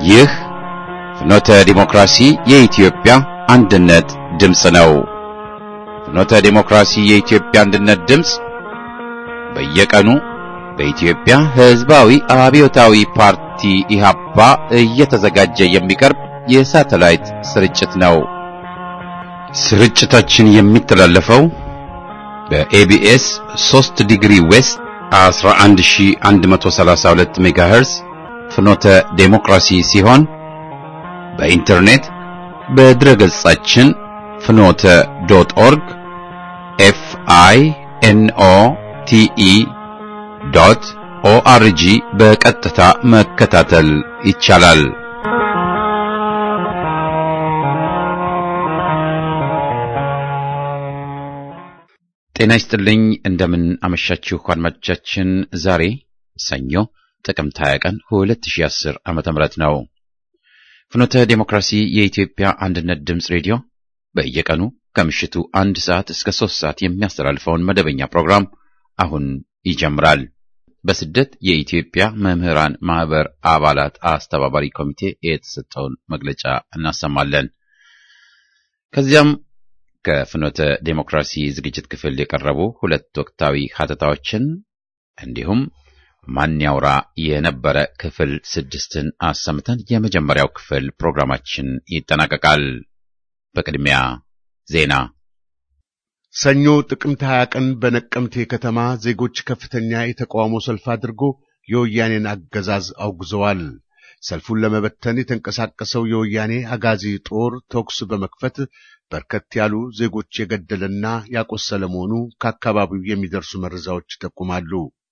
ይህ ፍኖተ ዲሞክራሲ የኢትዮጵያ አንድነት ድምፅ ነው። ፍኖተ ዲሞክራሲ የኢትዮጵያ አንድነት ድምፅ በየቀኑ በኢትዮጵያ ሕዝባዊ አብዮታዊ ፓርቲ ኢህአፓ እየተዘጋጀ የሚቀርብ የሳተላይት ስርጭት ነው። ስርጭታችን የሚተላለፈው በኤቢኤስ 3 ዲግሪ ዌስት 11132 ሜጋሄርዝ ፍኖተ ዴሞክራሲ ሲሆን በኢንተርኔት በድረገጻችን fnote.org FINOTE.ORG በቀጥታ መከታተል ይቻላል። ጤና ይስጥልኝ፣ እንደምን አመሻችሁ አድማጮቻችን። ዛሬ ሰኞ ጥቅምት 20 ቀን 2010 ዓመተ ምህረት ነው። ፍኖተ ዴሞክራሲ የኢትዮጵያ አንድነት ድምፅ ሬዲዮ በየቀኑ ከምሽቱ 1 ሰዓት እስከ 3 ሰዓት የሚያስተላልፈውን መደበኛ ፕሮግራም አሁን ይጀምራል። በስደት የኢትዮጵያ መምህራን ማህበር አባላት አስተባባሪ ኮሚቴ የተሰጠውን መግለጫ እናሰማለን። ከዚያም ከፍኖተ ዴሞክራሲ ዝግጅት ክፍል የቀረቡ 2 ወቅታዊ ሀተታዎችን እንዲሁም ማን ያውራ የነበረ ክፍል 6ን አሰምተን የመጀመሪያው ክፍል ፕሮግራማችን ይጠናቀቃል። በቅድሚያ ዜና። ሰኞ ጥቅምት 20 ቀን በነቀምቴ ከተማ ዜጎች ከፍተኛ የተቃውሞ ሰልፍ አድርጎ የወያኔን አገዛዝ አውግዘዋል። ሰልፉን ለመበተን የተንቀሳቀሰው የወያኔ አጋዚ ጦር ተኩስ በመክፈት በርከት ያሉ ዜጎች የገደለና ያቆሰለ መሆኑ ከአካባቢው የሚደርሱ መረጃዎች ይጠቁማሉ።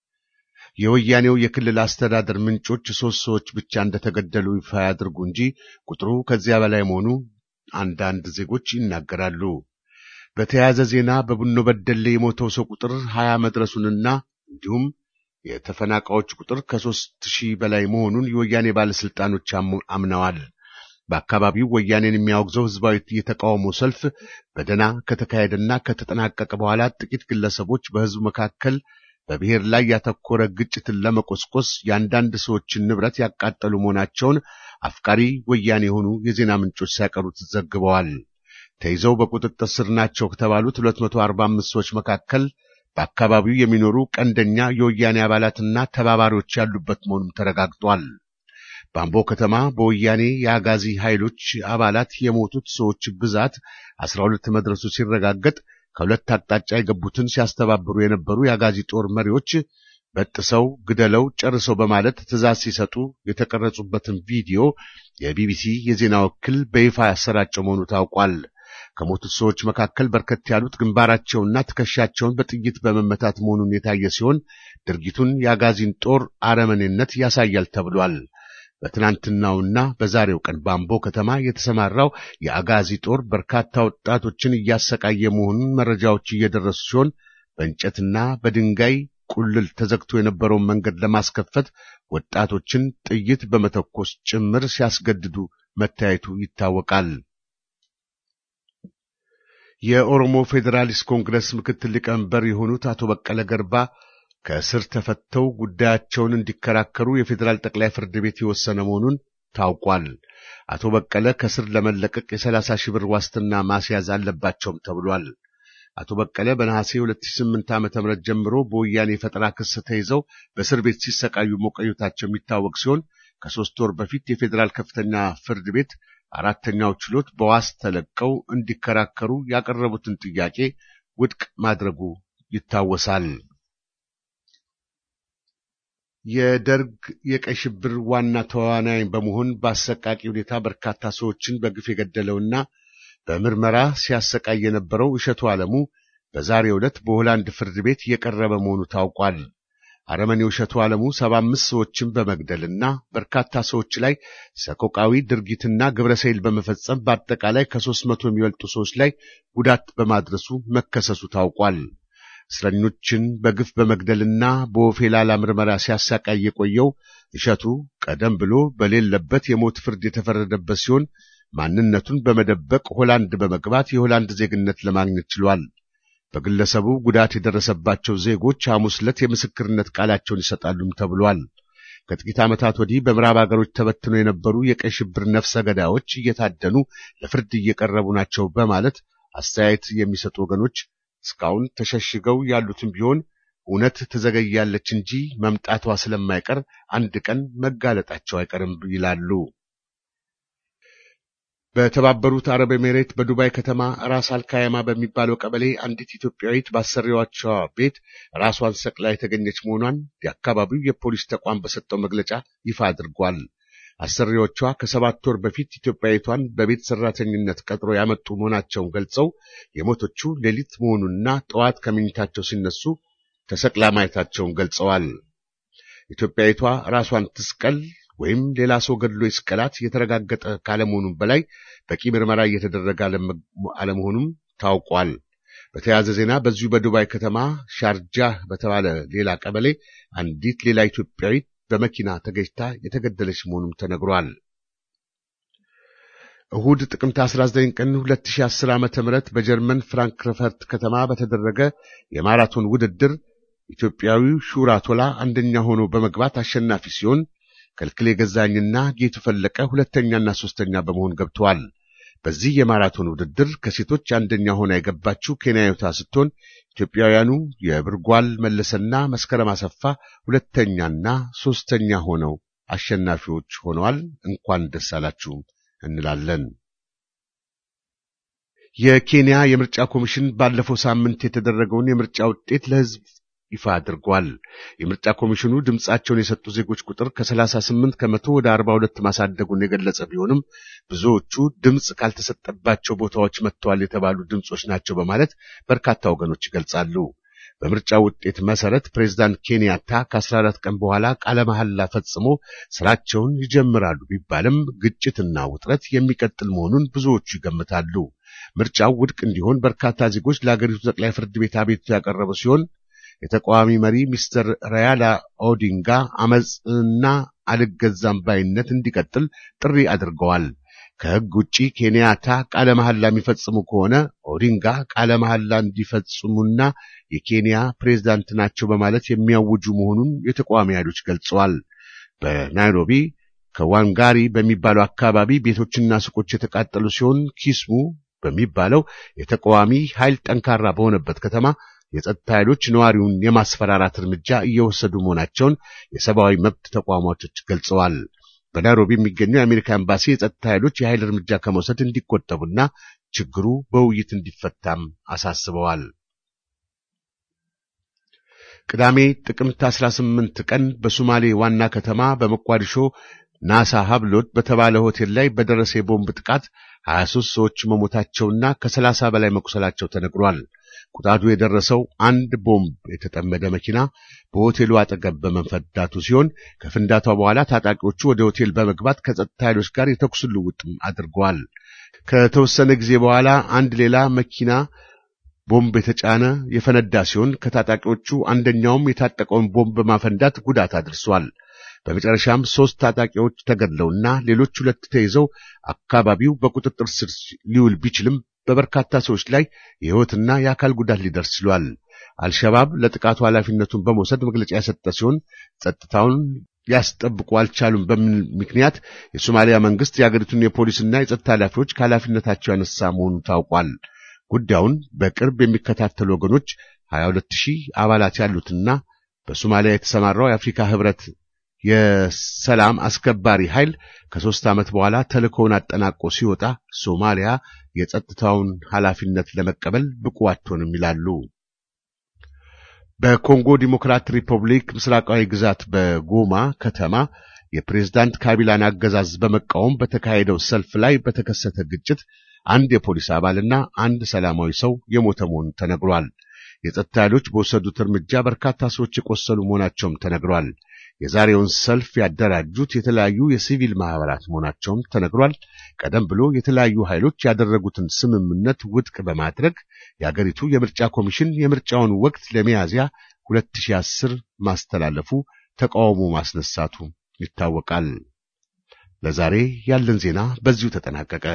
የወያኔው የክልል አስተዳደር ምንጮች 3 ሰዎች ብቻ እንደተገደሉ ይፋ ያድርጉ እንጂ ቁጥሩ ከዚያ በላይ መሆኑ አንዳንድ ዜጎች ይናገራሉ። በተያያዘ ዜና በቡኖ በደሌ የሞተው ሰው ቁጥር 20 መድረሱንና እንዲሁም የተፈናቃዮች ቁጥር ከ3000 በላይ መሆኑን የወያኔ ባለስልጣኖች አምነዋል። በአካባቢው ወያኔን የሚያወግዘው ህዝባዊ የተቃውሞ ሰልፍ በደና ከተካሄደና ከተጠናቀቀ በኋላ ጥቂት ግለሰቦች በህዝቡ መካከል በብሔር ላይ ያተኮረ ግጭትን ለመቆስቆስ የአንዳንድ ሰዎችን ንብረት ያቃጠሉ መሆናቸውን አፍቃሪ ወያኔ የሆኑ የዜና ምንጮች ሲያቀሩት ዘግበዋል። ተይዘው በቁጥጥር ስር ናቸው ከተባሉት 245 ሰዎች መካከል በአካባቢው የሚኖሩ ቀንደኛ የወያኔ አባላትና ተባባሪዎች ያሉበት መሆኑም ተረጋግጧል። በአምቦ ከተማ በወያኔ የአጋዚ ኃይሎች አባላት የሞቱት ሰዎች ብዛት 12 መድረሱ ሲረጋገጥ ከሁለት አቅጣጫ የገቡትን ሲያስተባብሩ የነበሩ የአጋዚ ጦር መሪዎች በጥሰው ግደለው ጨርሰው በማለት ትዕዛዝ ሲሰጡ የተቀረጹበትን ቪዲዮ የቢቢሲ የዜና ወኪል በይፋ ያሰራጨው መሆኑ ታውቋል። ከሞቱት ሰዎች መካከል በርከት ያሉት ግንባራቸውና ትከሻቸውን በጥይት በመመታት መሆኑን የታየ ሲሆን ድርጊቱን የአጋዚን ጦር አረመኔነት ያሳያል ተብሏል። በትናንትናውና በዛሬው ቀን በአምቦ ከተማ የተሰማራው የአጋዚ ጦር በርካታ ወጣቶችን እያሰቃየ መሆኑን መረጃዎች እየደረሱ ሲሆን በእንጨትና በድንጋይ ቁልል ተዘግቶ የነበረውን መንገድ ለማስከፈት ወጣቶችን ጥይት በመተኮስ ጭምር ሲያስገድዱ መታየቱ ይታወቃል። የኦሮሞ ፌዴራሊስት ኮንግረስ ምክትል ሊቀመንበር የሆኑት አቶ በቀለ ገርባ ከእስር ተፈተው ጉዳያቸውን እንዲከራከሩ የፌዴራል ጠቅላይ ፍርድ ቤት የወሰነ መሆኑን ታውቋል። አቶ በቀለ ከእስር ለመለቀቅ የ30,000 ብር ዋስትና ማስያዝ አለባቸውም ተብሏል። አቶ በቀለ በነሐሴ 2008 ዓ.ም ጀምሮ በወያኔ ፈጠራ ክስ ተይዘው በእስር ቤት ሲሰቃዩ መቆየታቸው የሚታወቅ ሲሆን ከ3 ወር በፊት የፌዴራል ከፍተኛ ፍርድ ቤት 4ኛው ችሎት በዋስ ተለቀው እንዲከራከሩ ያቀረቡትን ጥያቄ ውድቅ ማድረጉ ይታወሳል። የደርግ የቀይ ሽብር ዋና ተዋናይ በመሆን በአሰቃቂ ሁኔታ በርካታ ሰዎችን በግፍ የገደለውና በምርመራ ሲያሰቃይ የነበረው እሸቱ ዓለሙ በዛሬው ዕለት በሆላንድ ፍርድ ቤት የቀረበ መሆኑ ታውቋል። አረመኔው እሸቱ ዓለሙ 75 ሰዎችን በመግደልና በርካታ ሰዎች ላይ ሰቆቃዊ ድርጊትና ግብረሰይል በመፈጸም በአጠቃላይ ከ300 የሚበልጡ ሰዎች ላይ ጉዳት በማድረሱ መከሰሱ ታውቋል። እስረኞችን በግፍ በመግደልና በወፌላላ ምርመራ ሲያሰቃይ የቆየው እሸቱ ቀደም ብሎ በሌለበት የሞት ፍርድ የተፈረደበት ሲሆን ማንነቱን በመደበቅ ሆላንድ በመግባት የሆላንድ ዜግነት ለማግኘት ችሏል። በግለሰቡ ጉዳት የደረሰባቸው ዜጎች ሐሙስ ዕለት የምስክርነት ቃላቸውን ይሰጣሉም ተብሏል። ከጥቂት ዓመታት ወዲህ በምዕራብ ሀገሮች ተበትነው የነበሩ የቀይ ሽብር ነፍሰ ገዳዮች እየታደኑ ለፍርድ እየቀረቡ ናቸው በማለት አስተያየት የሚሰጡ ወገኖች እስካሁን ተሸሽገው ያሉትን ቢሆን እውነት ትዘገያለች እንጂ መምጣቷ ስለማይቀር አንድ ቀን መጋለጣቸው አይቀርም ይላሉ። በተባበሩት አረብ ኤሚሬት በዱባይ ከተማ ራስ አልካያማ በሚባለው ቀበሌ አንዲት ኢትዮጵያዊት ባሰሪዋቿ ቤት ራሷን ሰቅላ የተገኘች መሆኗን የአካባቢው የፖሊስ ተቋም በሰጠው መግለጫ ይፋ አድርጓል። አሰሪዎቿ ከ7 ወር በፊት ኢትዮጵያዊቷን በቤት ሰራተኝነት ቀጥሮ ያመጡ መሆናቸውን ገልጸው የሞቶቹ ሌሊት መሆኑንና ጠዋት ከመኝታቸው ሲነሱ ተሰቅላ ማየታቸውን ገልጸዋል። ኢትዮጵያዊቷ ራሷን ትስቀል ወይም ሌላ ሰው ገድሎ ይስቀላት የተረጋገጠ ካለመሆኑም በላይ በቂ ምርመራ እየተደረገ አለመሆኑም ታውቋል። በተያያዘ ዜና በዚሁ በዱባይ ከተማ ሻርጃህ በተባለ ሌላ ቀበሌ አንዲት ሌላ ኢትዮጵያዊት በመኪና ተገጭታ የተገደለች መሆኑም ተነግሯል። እሁድ ጥቅምት 19 ቀን 2010 ዓ.ም በጀርመን ፍራንክፈርት ከተማ በተደረገ የማራቶን ውድድር ኢትዮጵያዊው ሹራ ቶላ አንደኛ ሆኖ በመግባት አሸናፊ ሲሆን ከልክሌ ገዛኝና ጌቱ ፈለቀ ሁለተኛና ሶስተኛ በመሆን ገብተዋል። በዚህ የማራቶን ውድድር ከሴቶች አንደኛ ሆና የገባችው ኬንያዊቷ ስትሆን ኢትዮጵያውያኑ የብርጓል መለሰና መስከረም አሰፋ ሁለተኛና ሶስተኛ ሆነው አሸናፊዎች ሆነዋል። እንኳን ደስ አላችሁ እንላለን። የኬንያ የምርጫ ኮሚሽን ባለፈው ሳምንት የተደረገውን የምርጫ ውጤት ለሕዝብ ይፋ አድርጓል። የምርጫ ኮሚሽኑ ድምጻቸውን የሰጡ ዜጎች ቁጥር ከ38 ከመቶ ወደ 42 ማሳደጉን የገለጸ ቢሆንም ብዙዎቹ ድምጽ ካልተሰጠባቸው ቦታዎች መጥተዋል የተባሉ ድምጾች ናቸው በማለት በርካታ ወገኖች ይገልጻሉ። በምርጫ ውጤት መሰረት ፕሬዝዳንት ኬንያታ ከ14 ቀን በኋላ ቃለ መሐላ ፈጽሞ ስራቸውን ይጀምራሉ ቢባልም ግጭትና ውጥረት የሚቀጥል መሆኑን ብዙዎቹ ይገምታሉ። ምርጫው ውድቅ እንዲሆን በርካታ ዜጎች ለአገሪቱ ጠቅላይ ፍርድ ቤት አቤቱታ ያቀረቡ ሲሆን የተቃዋሚ መሪ ሚስተር ራያላ ኦዲንጋ አመጽና አልገዛም ባይነት እንዲቀጥል ጥሪ አድርገዋል። ከሕግ ውጪ ኬንያታ ቃለ መሐላ የሚፈጽሙ ከሆነ ኦዲንጋ ቃለ መሐላ እንዲፈጽሙና የኬንያ ፕሬዝዳንት ናቸው በማለት የሚያውጁ መሆኑን የተቃዋሚ ኃይሎች ገልጸዋል። በናይሮቢ ከዋንጋሪ በሚባለው አካባቢ ቤቶችና ሱቆች የተቃጠሉ ሲሆን ኪስሙ በሚባለው የተቃዋሚ ኃይል ጠንካራ በሆነበት ከተማ የጸጥታ ኃይሎች ነዋሪውን የማስፈራራት እርምጃ እየወሰዱ መሆናቸውን የሰብአዊ መብት ተቋማቶች ገልጸዋል። በናይሮቢ የሚገኘው የአሜሪካ ኤምባሲ የጸጥታ ኃይሎች የኃይል እርምጃ ከመውሰድ እንዲቆጠቡና ችግሩ በውይይት እንዲፈታም አሳስበዋል። ቅዳሜ ጥቅምት 18 ቀን በሶማሌ ዋና ከተማ በሞቃዲሾ ናሳ ሀብሎት በተባለ ሆቴል ላይ በደረሰ የቦምብ ጥቃት 23 ሰዎች መሞታቸውና ከ30 በላይ መቁሰላቸው ተነግሯል። ቁጣቱ የደረሰው አንድ ቦምብ የተጠመደ መኪና በሆቴሉ አጠገብ በመፈንዳቱ ሲሆን ከፍንዳታው በኋላ ታጣቂዎቹ ወደ ሆቴል በመግባት ከጸጥታ ኃይሎች ጋር የተኩስ ልውውጥ አድርገዋል። ከተወሰነ ጊዜ በኋላ አንድ ሌላ መኪና ቦምብ የተጫነ የፈነዳ ሲሆን ከታጣቂዎቹ አንደኛውም የታጠቀውን ቦምብ በማፈንዳት ጉዳት አድርሷል። በመጨረሻም 3 ታጣቂዎች ተገድለውና ሌሎች 2 ተይዘው አካባቢው በቁጥጥር ስር ሊውል ቢችልም በበርካታ ሰዎች ላይ የሕይወትና የአካል ጉዳት ሊደርስ ችሏል። አልሸባብ ለጥቃቱ ኃላፊነቱን በመውሰድ መግለጫ የሰጠ ሲሆን ጸጥታውን ያስጠብቁ አልቻሉም በሚል ምክንያት የሶማሊያ መንግስት የአገሪቱን የፖሊስና የጸጥታ ኃላፊዎች ከኃላፊነታቸው ያነሳ መሆኑ ታውቋል። ጉዳዩን በቅርብ የሚከታተሉ ወገኖች 22000 አባላት ያሉትና በሶማሊያ የተሰማራው የአፍሪካ ህብረት የሰላም አስከባሪ ኃይል ከ3 ዓመት በኋላ ተልእኮውን አጠናቆ ሲወጣ ሶማሊያ የጸጥታውን ኃላፊነት ለመቀበል ብቁ አትሆንም ይላሉ። በኮንጎ ዲሞክራቲክ ሪፐብሊክ ምስራቃዊ ግዛት በጎማ ከተማ የፕሬዝዳንት ካቢላን አገዛዝ በመቃወም በተካሄደው ሰልፍ ላይ በተከሰተ ግጭት አንድ የፖሊስ አባልና አንድ ሰላማዊ ሰው የሞተ መሆኑ ተነግሯል። የጸጥታ ኃይሎች በወሰዱት እርምጃ በርካታ ሰዎች የቆሰሉ መሆናቸውም ተነግሯል። የዛሬውን ሰልፍ ያደራጁት የተለያዩ የሲቪል ማህበራት መሆናቸውም ተነግሯል። ቀደም ብሎ የተለያዩ ኃይሎች ያደረጉትን ስምምነት ውድቅ በማድረግ የአገሪቱ የምርጫ ኮሚሽን የምርጫውን ወቅት ለሚያዝያ 2010 ማስተላለፉ ተቃውሞ ማስነሳቱ ይታወቃል። ለዛሬ ያለን ዜና በዚሁ ተጠናቀቀ።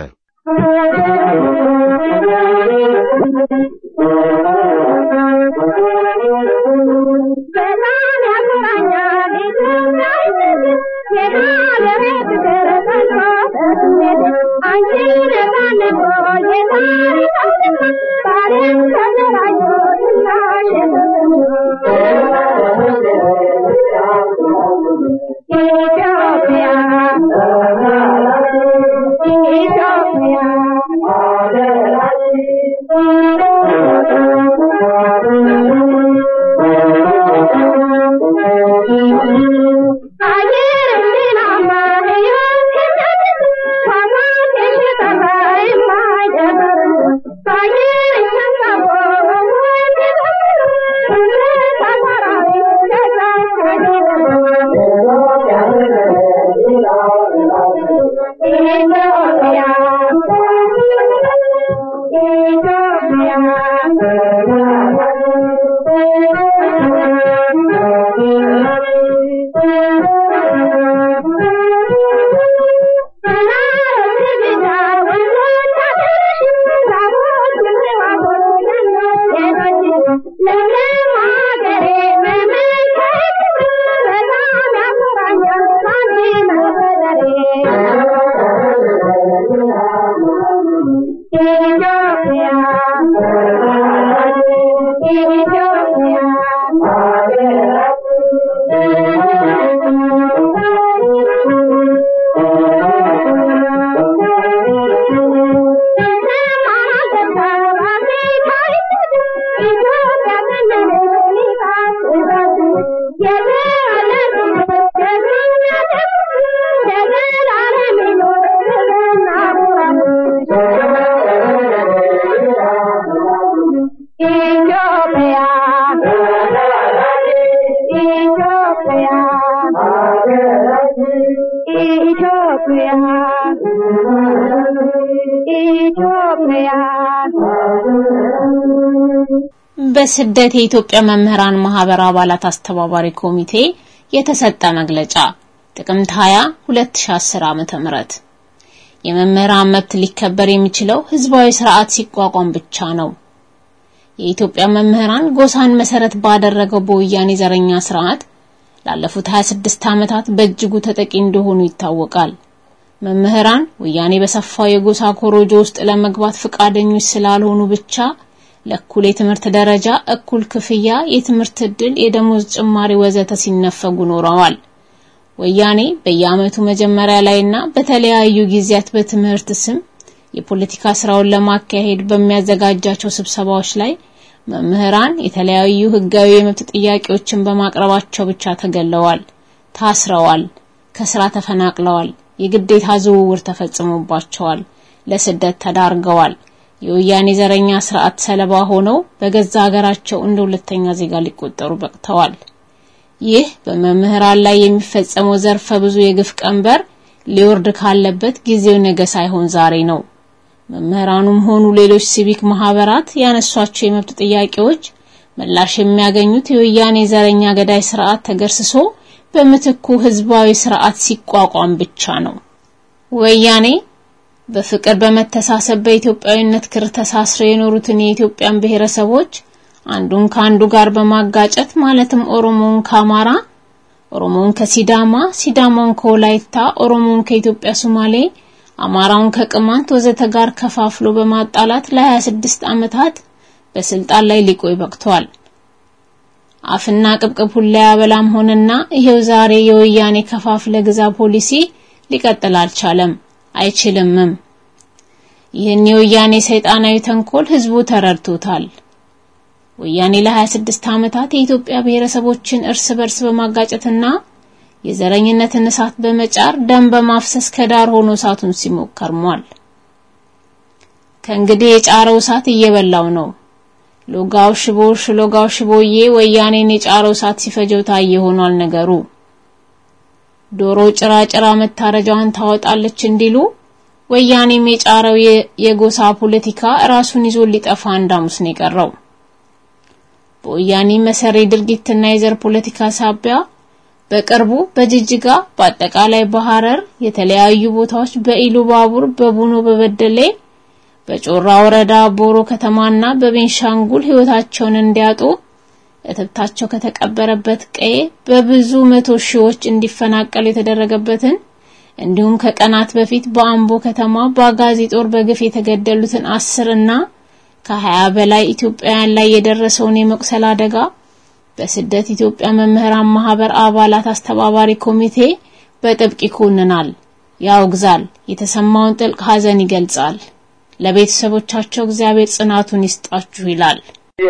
በስደት የኢትዮጵያ መምህራን ማህበር አባላት አስተባባሪ ኮሚቴ የተሰጠ መግለጫ ጥቅምት 20 2010 ዓመተ ምህረት የመምህራን መብት ሊከበር የሚችለው ህዝባዊ ስርዓት ሲቋቋም ብቻ ነው። የኢትዮጵያ መምህራን ጎሳን መሰረት ባደረገው በወያኔ ዘረኛ ስርዓት ላለፉት 26 ዓመታት በእጅጉ ተጠቂ እንደሆኑ ይታወቃል። መምህራን ወያኔ በሰፋው የጎሳ ኮሮጆ ውስጥ ለመግባት ፍቃደኞች ስላልሆኑ ብቻ ለኩል የትምህርት ደረጃ እኩል ክፍያ የትምህርት ዕድል የደሞዝ ጭማሪ ወዘተ ሲነፈጉ ኖረዋል። ወያኔ በየዓመቱ መጀመሪያ ላይና በተለያዩ ጊዜያት በትምህርት ስም የፖለቲካ ስራውን ለማካሄድ በሚያዘጋጃቸው ስብሰባዎች ላይ መምህራን የተለያዩ ህጋዊ የመብት ጥያቄዎችን በማቅረባቸው ብቻ ተገለዋል፣ ታስረዋል፣ ከስራ ተፈናቅለዋል፣ የግዴታ ዝውውር ተፈጽሞባቸዋል፣ ለስደት ተዳርገዋል። የወያኔ ዘረኛ ስርዓት ሰለባ ሆነው በገዛ ሀገራቸው እንደ ሁለተኛ ዜጋ ሊቆጠሩ በቅተዋል። ይህ በመምህራን ላይ የሚፈጸመው ዘርፈ ብዙ የግፍ ቀንበር ሊወርድ ካለበት ጊዜው ነገ ሳይሆን ዛሬ ነው። መምህራኑም ሆኑ ሌሎች ሲቪክ ማህበራት ያነሷቸው የመብት ጥያቄዎች ምላሽ የሚያገኙት የወያኔ ዘረኛ ገዳይ ስርዓት ተገርስሶ በመተኩ ህዝባዊ ስርዓት ሲቋቋም ብቻ ነው። ወያኔ በፍቅር በመተሳሰብ በኢትዮጵያዊነት ክር ተሳስረው የኖሩትን የኢትዮጵያን ብሔረሰቦች አንዱን ካንዱ ጋር በማጋጨት ማለትም ኦሮሞን ከአማራ፣ ኦሮሞን ከሲዳማ፣ ሲዳማን ከወላይታ፣ ኦሮሞን ከኢትዮጵያ ሶማሌ፣ አማራውን ከቅማንት ወዘተ ጋር ከፋፍሎ በማጣላት ለ26 ዓመታት በስልጣን ላይ ሊቆይ በቅቷል። አፍና ቅብቅብ ሁሉ ያበላም ሆነና ይሄው ዛሬ የወያኔ ከፋፍለ ግዛ ፖሊሲ ሊቀጥል አልቻለም፣ አይችልምም። ይህን የወያኔ ሰይጣናዊ ተንኮል ህዝቡ ተረድቶታል። ወያኔ ለ26 ዓመታት የኢትዮጵያ ብሔረሰቦችን እርስ በርስ በማጋጨትና የዘረኝነትን እሳት በመጫር ደም በማፍሰስ ከዳር ሆኖ እሳቱን ሲሞከርሟል። ከእንግዲህ የጫረው እሳት እየበላው ነው። ሎጋው ሽቦዬ ወያኔን የጫረው እሳት ሲፈጀው ታየ ሆኗል ነገሩ። ዶሮ ጭራጭራ መታረጃዋን ታወጣለች እንዲሉ ወያኔም የጫረው የጎሳ ፖለቲካ ራሱን ይዞ ሊጠፋ እንዳሙስ ነው የቀረው። በወያኔ መሰሪ ድርጊትና የዘር ፖለቲካ ሳቢያ በቅርቡ በጅጅጋ በአጠቃላይ በሐረር የተለያዩ ቦታዎች በኢሉባቡር በቡኖ በበደሌ በጮራ ወረዳ ቦሮ ከተማና በቤንሻንጉል ህይወታቸውን እንዲያጡ እትብታቸው ከተቀበረበት ቀዬ በብዙ መቶ ሺዎች እንዲፈናቀሉ የተደረገበትን እንዲሁም ከቀናት በፊት በአምቦ ከተማ በአጋዚ ጦር በግፍ የተገደሉትን 10 እና ከ20 በላይ ኢትዮጵያውያን ላይ የደረሰውን የመቁሰል አደጋ በስደት ኢትዮጵያ መምህራን ማህበር አባላት አስተባባሪ ኮሚቴ በጥብቅ ይኮንናል፣ ያወግዛል፣ የተሰማውን ጥልቅ ሐዘን ይገልጻል። ለቤተሰቦቻቸው እግዚአብሔር ጽናቱን ይስጣችሁ ይላል።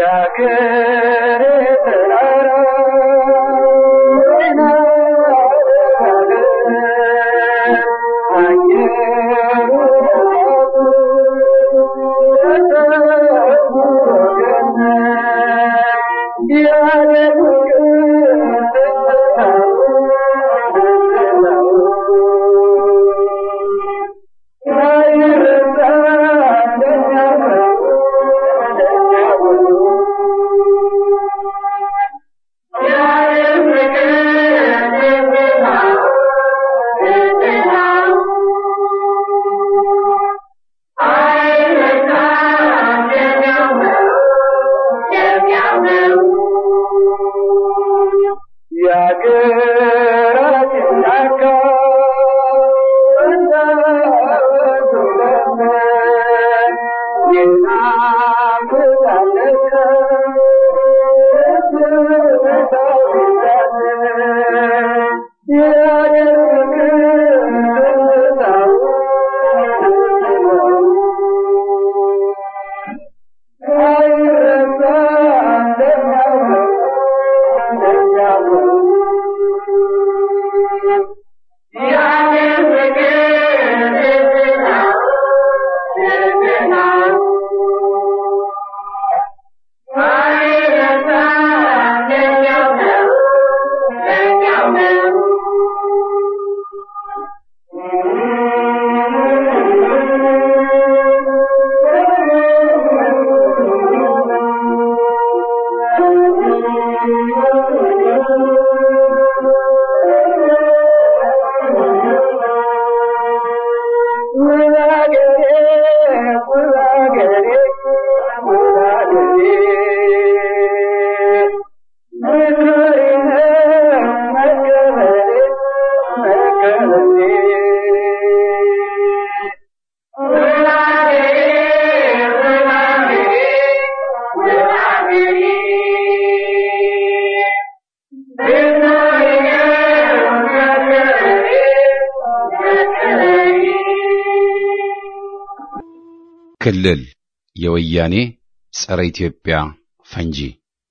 ክልል የወያኔ ጸረ ኢትዮጵያ ፈንጂ።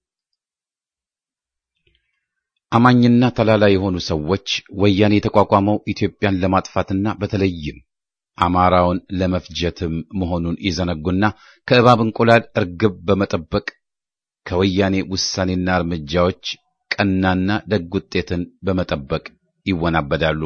አማኝና ተላላ የሆኑ ሰዎች ወያኔ የተቋቋመው ኢትዮጵያን ለማጥፋትና በተለይም አማራውን ለመፍጀትም መሆኑን ይዘነጉና ከእባብ እንቁላል እርግብ በመጠበቅ ከወያኔ ውሳኔና እርምጃዎች ቀናና ደግ ውጤትን በመጠበቅ ይወናበዳሉ።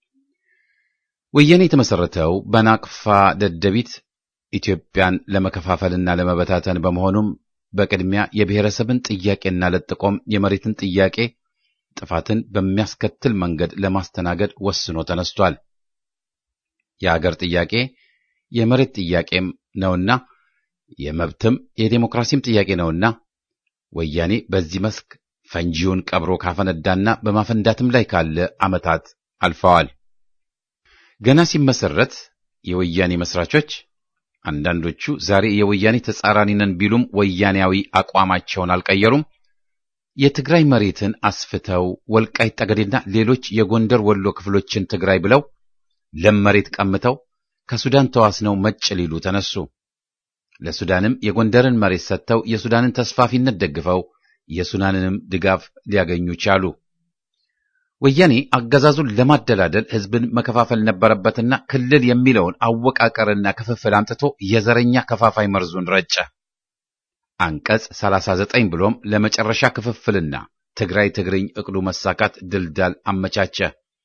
ወያኔ የተመሰረተው በናቅፋ ደደቢት ኢትዮጵያን ለመከፋፈልና ለመበታተን በመሆኑም በቅድሚያ የብሔረሰብን ጥያቄና ለጥቆም የመሬትን ጥያቄ ጥፋትን በሚያስከትል መንገድ ለማስተናገድ ወስኖ ተነስቷል። የአገር ጥያቄ የመሬት ጥያቄም ነውና የመብትም የዲሞክራሲም ጥያቄ ነውና ወያኔ በዚህ መስክ ፈንጂውን ቀብሮ ካፈነዳና በማፈንዳትም ላይ ካለ ዓመታት አልፈዋል። ገና ሲመሰረት የወያኔ መስራቾች አንዳንዶቹ ዛሬ የወያኔ ተጻራሪ ነን ቢሉም ወያኔያዊ አቋማቸውን አልቀየሩም። የትግራይ መሬትን አስፍተው ወልቃይት ጠገዴና ሌሎች የጎንደር ወሎ ክፍሎችን ትግራይ ብለው ለም መሬት ቀምተው ከሱዳን ተዋስነው መጭ ሊሉ ተነሱ። ለሱዳንም የጎንደርን መሬት ሰጥተው የሱዳንን ተስፋፊነት ደግፈው የሱዳንንም ድጋፍ ሊያገኙ ቻሉ። ወያኔ አገዛዙን ለማደላደል ህዝብን መከፋፈል ነበረበትና ክልል የሚለውን አወቃቀርና ክፍፍል አምጥቶ የዘረኛ ከፋፋይ መርዙን ረጨ። አንቀጽ 39 ብሎም ለመጨረሻ ክፍፍልና ትግራይ ትግርኝ እቅዱ መሳካት ድልዳል አመቻቸ።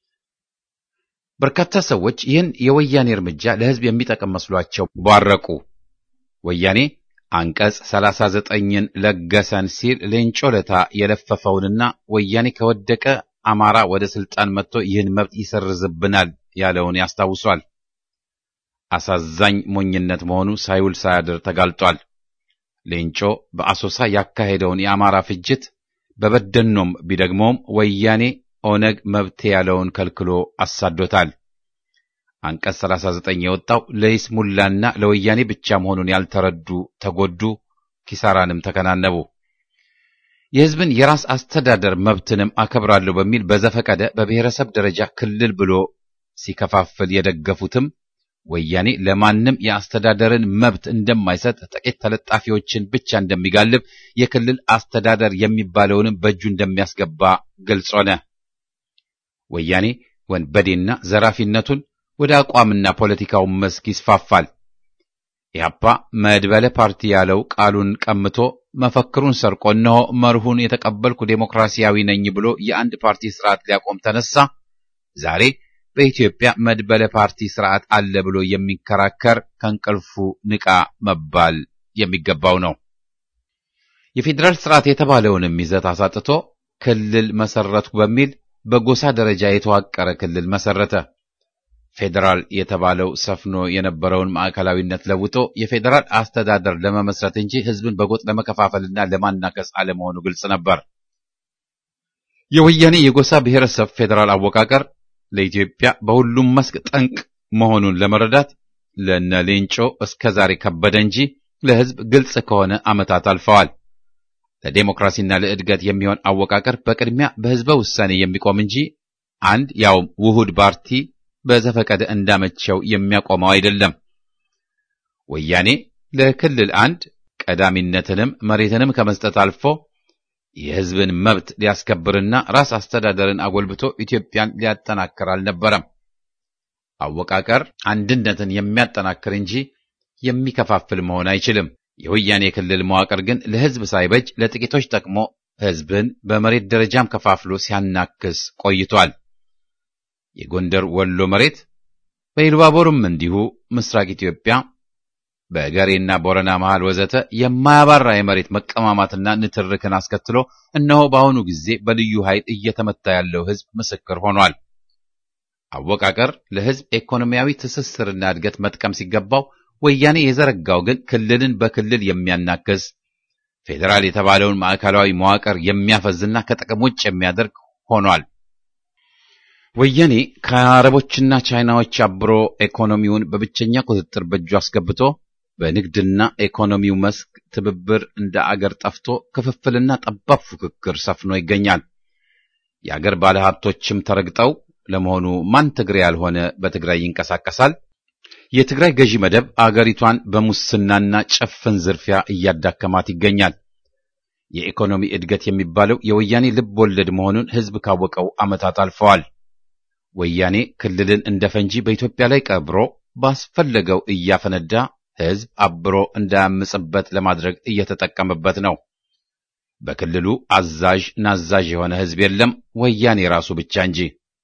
በርካታ ሰዎች ይህን የወያኔ እርምጃ ለህዝብ የሚጠቅም መስሏቸው ባረቁ። ወያኔ አንቀጽ 39ን ለገሰን ሲል ሌንጮ ለታ የለፈፈውንና ወያኔ ከወደቀ አማራ ወደ ስልጣን መጥቶ ይህን መብት ይሰርዝብናል ያለውን ያስታውሷል። አሳዛኝ ሞኝነት መሆኑ ሳይውል ሳያድር ተጋልጧል። ሌንጮ በአሶሳ ያካሄደውን የአማራ ፍጅት በበደኖም ቢደግመውም ወያኔ ኦነግ መብቴ ያለውን ከልክሎ አሳዶታል። አንቀጽ 39 የወጣው ለይስሙላና ለወያኔ ብቻ መሆኑን ያልተረዱ ተጎዱ፣ ኪሳራንም ተከናነቡ። የሕዝብን የራስ አስተዳደር መብትንም አከብራለሁ በሚል በዘፈቀደ በብሔረሰብ ደረጃ ክልል ብሎ ሲከፋፍል የደገፉትም ወያኔ ለማንም የአስተዳደርን መብት እንደማይሰጥ ጥቂት ተለጣፊዎችን ብቻ እንደሚጋልብ የክልል አስተዳደር የሚባለውንም በእጁ እንደሚያስገባ ግልጽ ሆነ። ወያኔ ወንበዴና ዘራፊነቱን ወደ አቋምና ፖለቲካው መስክ ይስፋፋል። ኢህአፓ መድበለ ፓርቲ ያለው ቃሉን ቀምቶ መፈክሩን ሰርቆ እነሆ መርሁን የተቀበልኩ ዴሞክራሲያዊ ነኝ ብሎ የአንድ ፓርቲ ስርዓት ሊያቆም ተነሳ። ዛሬ በኢትዮጵያ መድበለ ፓርቲ ስርዓት አለ ብሎ የሚከራከር ከእንቅልፉ ንቃ መባል የሚገባው ነው። የፌዴራል ስርዓት የተባለውንም ይዘት አሳጥቶ ክልል መሰረትኩ በሚል በጎሳ ደረጃ የተዋቀረ ክልል መሰረተ። ፌዴራል የተባለው ሰፍኖ የነበረውን ማዕከላዊነት ለውጦ የፌዴራል አስተዳደር ለመመስረት እንጂ ህዝብን በጎጥ ለመከፋፈልና ለማናከስ አለመሆኑ ግልጽ ነበር። የወያኔ የጎሳ ብሔረሰብ ፌዴራል አወቃቀር ለኢትዮጵያ በሁሉም መስክ ጠንቅ መሆኑን ለመረዳት ለነ ሌንጮ እስከዛሬ ከበደ እንጂ ለህዝብ ግልጽ ከሆነ ዓመታት አልፈዋል። ለዲሞክራሲና ለእድገት የሚሆን አወቃቀር በቅድሚያ በህዝበ ውሳኔ የሚቆም እንጂ አንድ ያውም ውሁድ ፓርቲ በዘፈቀደ እንዳመቸው የሚያቆመው አይደለም። ወያኔ ለክልል አንድ ቀዳሚነትንም መሬትንም ከመስጠት አልፎ የህዝብን መብት ሊያስከብርና ራስ አስተዳደርን አጎልብቶ ኢትዮጵያን ሊያጠናክር አልነበረም። አወቃቀር አንድነትን የሚያጠናክር እንጂ የሚከፋፍል መሆን አይችልም። የወያኔ ክልል መዋቅር ግን ለህዝብ ሳይበጅ ለጥቂቶች ጠቅሞ ህዝብን በመሬት ደረጃም ከፋፍሎ ሲያናክስ ቆይቷል። የጎንደር ወሎ መሬት በኢሉባቦርም እንዲሁ ምስራቅ ኢትዮጵያ በገሬና ቦረና መሃል ወዘተ የማያባራ የመሬት መቀማማትና ንትርክን አስከትሎ እነሆ በአሁኑ ጊዜ በልዩ ኃይል እየተመታ ያለው ህዝብ ምስክር ሆኗል። አወቃቀር ለህዝብ ኢኮኖሚያዊ ትስስርና እድገት መጥቀም ሲገባው ወያኔ የዘረጋው ግን ክልልን በክልል የሚያናክስ ፌዴራል የተባለውን ማዕከላዊ መዋቅር የሚያፈዝና ከጥቅም ውጭ የሚያደርግ ሆኗል። ወያኔ ከአረቦችና ቻይናዎች አብሮ ኢኮኖሚውን በብቸኛ ቁጥጥር በእጁ አስገብቶ በንግድና ኢኮኖሚው መስክ ትብብር እንደ አገር ጠፍቶ ክፍፍልና ጠባብ ፉክክር ሰፍኖ ይገኛል። የአገር ባለሀብቶችም ተረግጠው ለመሆኑ ማን ትግሬ ያልሆነ በትግራይ ይንቀሳቀሳል? የትግራይ ገዢ መደብ አገሪቷን በሙስናና ጭፍን ዝርፊያ እያዳከማት ይገኛል። የኢኮኖሚ እድገት የሚባለው የወያኔ ልብ ወለድ መሆኑን ህዝብ ካወቀው ዓመታት አልፈዋል። ወያኔ ክልልን እንደ ፈንጂ በኢትዮጵያ ላይ ቀብሮ ባስፈለገው እያፈነዳ ህዝብ አብሮ እንዳያምጽበት ለማድረግ እየተጠቀመበት ነው። በክልሉ አዛዥ ናዛዥ የሆነ ህዝብ የለም፣ ወያኔ ራሱ ብቻ እንጂ።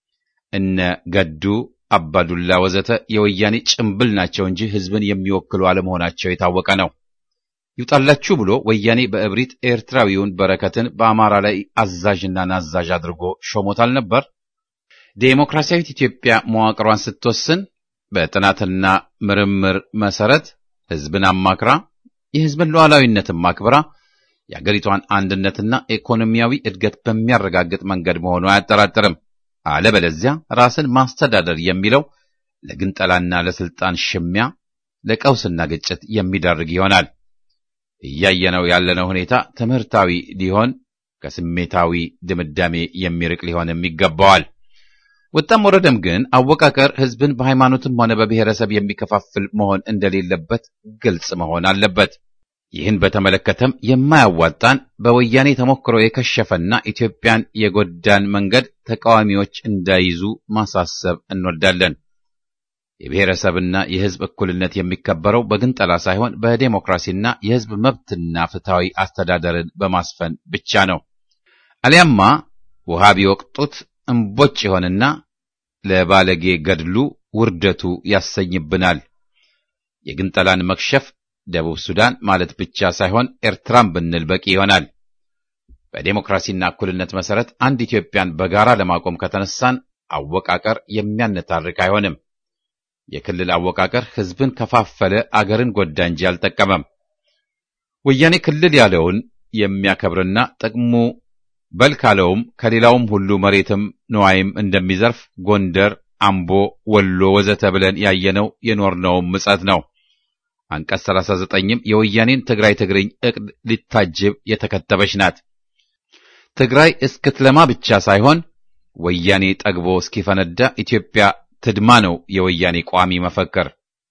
እነ ገዱ አባዱላ ወዘተ የወያኔ ጭምብል ናቸው እንጂ ህዝብን የሚወክሉ አለመሆናቸው የታወቀ ነው። ይውጣላችሁ ብሎ ወያኔ በእብሪት ኤርትራዊውን በረከትን በአማራ ላይ አዛዥና ናዛዥ አድርጎ ሾሞታል ነበር። ዴሞክራሲያዊት ኢትዮጵያ መዋቅሯን ስትወስን በጥናትና ምርምር መሰረት ህዝብን አማክራ የህዝብን ሉዓላዊነትን ማክበራ የአገሪቷን አንድነትና ኢኮኖሚያዊ እድገት በሚያረጋግጥ መንገድ መሆኑ አያጠራጥርም። አለበለዚያ ራስን ማስተዳደር የሚለው ለግንጠላና ለስልጣን ሽሚያ፣ ለቀውስና ግጭት የሚዳርግ ይሆናል። እያየነው ያለነው ሁኔታ ትምህርታዊ ሊሆን ከስሜታዊ ድምዳሜ የሚርቅ ሊሆንም ይገባዋል። ወጣም ወረደም ግን አወቃቀር ህዝብን በሃይማኖትም ሆነ በብሔረሰብ የሚከፋፍል መሆን እንደሌለበት ግልጽ መሆን አለበት። ይህን በተመለከተም የማያዋጣን በወያኔ ተሞክሮ የከሸፈና ኢትዮጵያን የጎዳን መንገድ ተቃዋሚዎች እንዳይዙ ማሳሰብ እንወዳለን። የብሔረሰብና የህዝብ እኩልነት የሚከበረው በግንጠላ ሳይሆን በዴሞክራሲና የህዝብ መብትና ፍትሃዊ አስተዳደርን በማስፈን ብቻ ነው። አሊያማ ውሃ ቢወቅጡት እምቦጭ ይሆንና ለባለጌ ገድሉ ውርደቱ ያሰኝብናል። የግንጠላን መክሸፍ ደቡብ ሱዳን ማለት ብቻ ሳይሆን ኤርትራም ብንል በቂ ይሆናል። በዴሞክራሲና እኩልነት መሰረት አንድ ኢትዮጵያን በጋራ ለማቆም ከተነሳን አወቃቀር የሚያነታርክ አይሆንም። የክልል አወቃቀር ህዝብን ከፋፈለ፣ አገርን ጎዳ እንጂ አልጠቀመም። ወያኔ ክልል ያለውን የሚያከብርና ጥቅሙ በልካለውም ከሌላውም ሁሉ መሬትም ንዋይም እንደሚዘርፍ ጎንደር፣ አምቦ፣ ወሎ ወዘተ ብለን ያየነው የኖርነው ምጸት ነው። አንቀጽ 39ም የወያኔን ትግራይ ትግርኝ እቅድ ሊታጅብ የተከተበች ናት። ትግራይ እስክትለማ ብቻ ሳይሆን ወያኔ ጠግቦ እስኪፈነዳ ኢትዮጵያ ትድማ ነው የወያኔ ቋሚ መፈክር።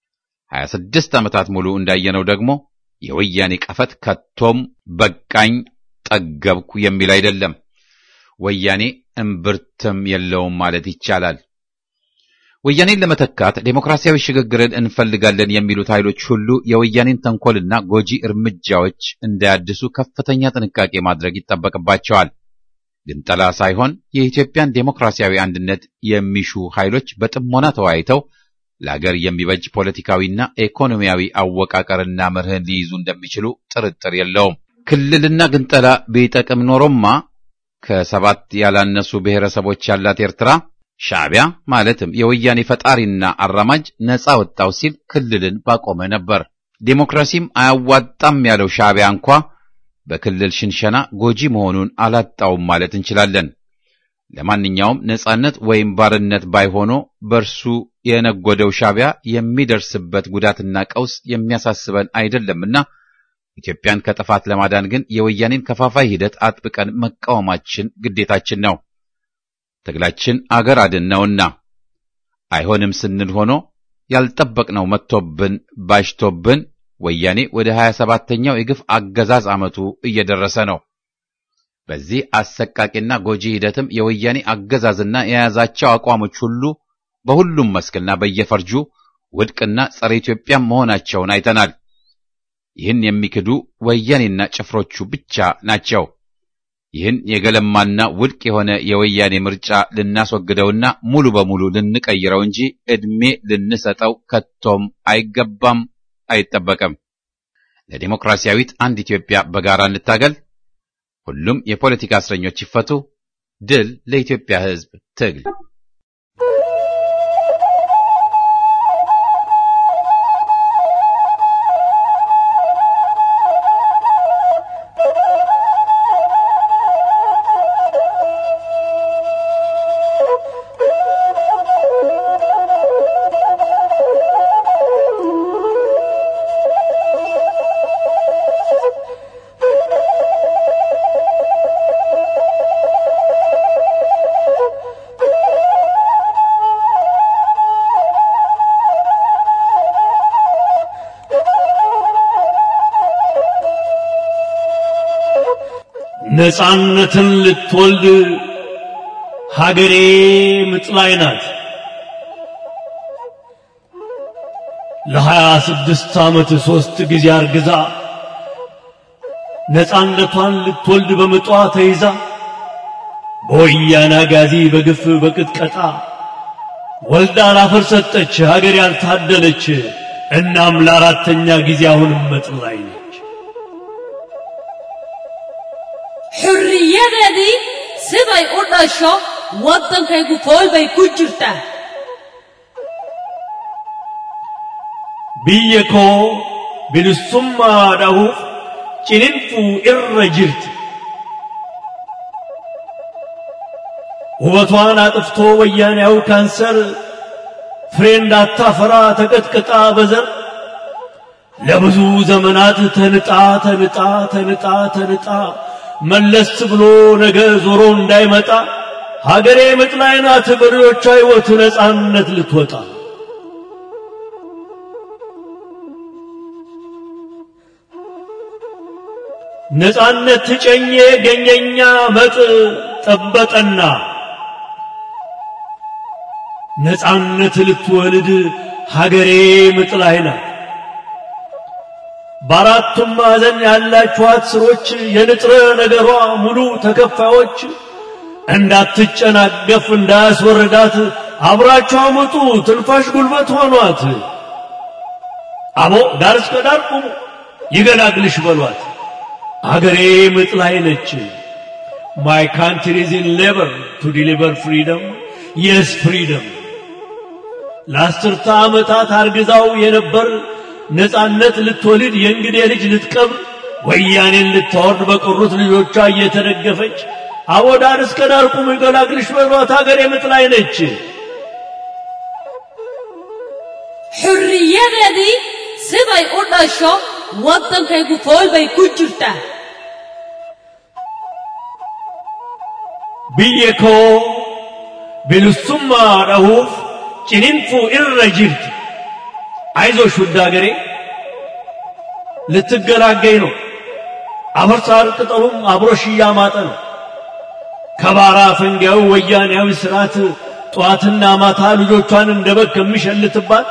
26 ዓመታት ሙሉ እንዳየነው ደግሞ የወያኔ ቀፈት ከቶም በቃኝ ጠገብኩ የሚል አይደለም። ወያኔ እምብርትም የለውም ማለት ይቻላል። ወያኔን ለመተካት ዴሞክራሲያዊ ሽግግርን እንፈልጋለን የሚሉት ኃይሎች ሁሉ የወያኔን ተንኮልና ጎጂ እርምጃዎች እንዳያድሱ ከፍተኛ ጥንቃቄ ማድረግ ይጠበቅባቸዋል። ግንጠላ ሳይሆን የኢትዮጵያን ዴሞክራሲያዊ አንድነት የሚሹ ኃይሎች በጥሞና ተወያይተው ለአገር የሚበጅ ፖለቲካዊና ኢኮኖሚያዊ አወቃቀርና መርህን ሊይዙ እንደሚችሉ ጥርጥር የለውም። ክልልና ግንጠላ ቢጠቅም ኖሮማ ከ7 ያላነሱ ብሔረሰቦች ያላት ኤርትራ ሻዕቢያ ማለትም የወያኔ ፈጣሪና አራማጅ ነፃ ወጣው ሲል ክልልን ባቆመ ነበር። ዴሞክራሲም አያዋጣም ያለው ሻዕቢያ እንኳ በክልል ሽንሸና ጎጂ መሆኑን አላጣውም ማለት እንችላለን። ለማንኛውም ነፃነት ወይም ባርነት ባይሆኖ በርሱ የነጎደው ሻዕቢያ የሚደርስበት ጉዳትና ቀውስ የሚያሳስበን አይደለምና ኢትዮጵያን ከጥፋት ለማዳን ግን የወያኔን ከፋፋይ ሂደት አጥብቀን መቃወማችን ግዴታችን ነው። ትግላችን አገር አድን ነውና አይሆንም ስንል ሆኖ ያልጠበቅነው መጥቶብን ባሽቶብን ወያኔ ወደ 27ኛው የግፍ አገዛዝ ዓመቱ እየደረሰ ነው። በዚህ አሰቃቂና ጎጂ ሂደትም የወያኔ አገዛዝና የያዛቸው አቋሞች ሁሉ በሁሉም መስክና በየፈርጁ ውድቅና ጸረ ኢትዮጵያ መሆናቸውን አይተናል። ይህን የሚክዱ ወያኔና ጭፍሮቹ ብቻ ናቸው። ይህን የገለማና ውድቅ የሆነ የወያኔ ምርጫ ልናስወግደውና ሙሉ በሙሉ ልንቀይረው እንጂ እድሜ ልንሰጠው ከቶም አይገባም፣ አይጠበቅም። ለዲሞክራሲያዊት አንድ ኢትዮጵያ በጋራ እንታገል። ሁሉም የፖለቲካ እስረኞች ይፈቱ። ድል ለኢትዮጵያ ሕዝብ ትግል። ነፃነትን ልትወልድ ሀገሬ ምጥ ላይ ናት። ለ26 ዓመት 3 ጊዜ አርግዛ ነፃነቷን ልትወልድ በምጧ ተይዛ በወያኔ አጋዚ በግፍ በቅጥቀጣ ወልዳ ላፈር ሰጠች ሀገር ያልታደለች። እናም ለአራተኛ ጊዜ አሁንም ምጥ ላይ ነች። xurriyadeedii siday u dhasho waddankaygu fool bay ku jirtaa. biyya koo bilisummaa dhahuuf cininfuu irra jirti. ውበቷን አጥፍቶ ወያኔያው ካንሰር ፍሬ እንዳታፈራ ተቀጥቅጣ በዘር ለብዙ ዘመናት ተንጣ መለስ ብሎ ነገ ዞሮ እንዳይመጣ ሀገሬ ምጥ ላይ ናት በልጆቿ ሕይወት ነፃነት ልትወጣ። ነፃነት ጨኜ ገኘኛ መጥ ጠበጠና ነፃነት ልትወልድ ሀገሬ ምጥ ላይ ናት። በአራቱም ማዕዘን ያላችኋት ስሮች የንጥረ ነገሯ ሙሉ ተከፋዮች እንዳትጨናገፍ እንዳያስወርዳት አብራችሁ ምጡ ትንፋሽ ጉልበት ሆኗት። አቦ ዳር እስከ ዳር ቁሙ ይገላግልሽ በሏት አገሬ ምጥ ላይ ነች። My country is in labor to deliver freedom. Yes, freedom. ለአስርተ ዓመታት አርግዛው የነበር ነፃነት ልትወልድ የእንግዴ ልጅ ልትቀብር ወያኔን ልታወርድ በቀሩት ልጆቿ እየተደገፈች አቦ ዳር እስከ ዳር ቁሙ ይገላግልሽ በሏት ሀገሬ ምጥ ላይ ነች حريتي سباي وداشو wadankaygu fool bay ku jirtaa biyyeko bilusumma rahuf cininfu irrajirti አይዞሽ ውድ ሀገሬ ልትገላገይ ነው አፈርሳር ቅጠሉም አብሮሽ ያማጠ ነው ከባራ ፈንጋው ወያኔያዊ ስርዓት ጧትና ማታ ልጆቿን እንደበክ ከሚሸልትባት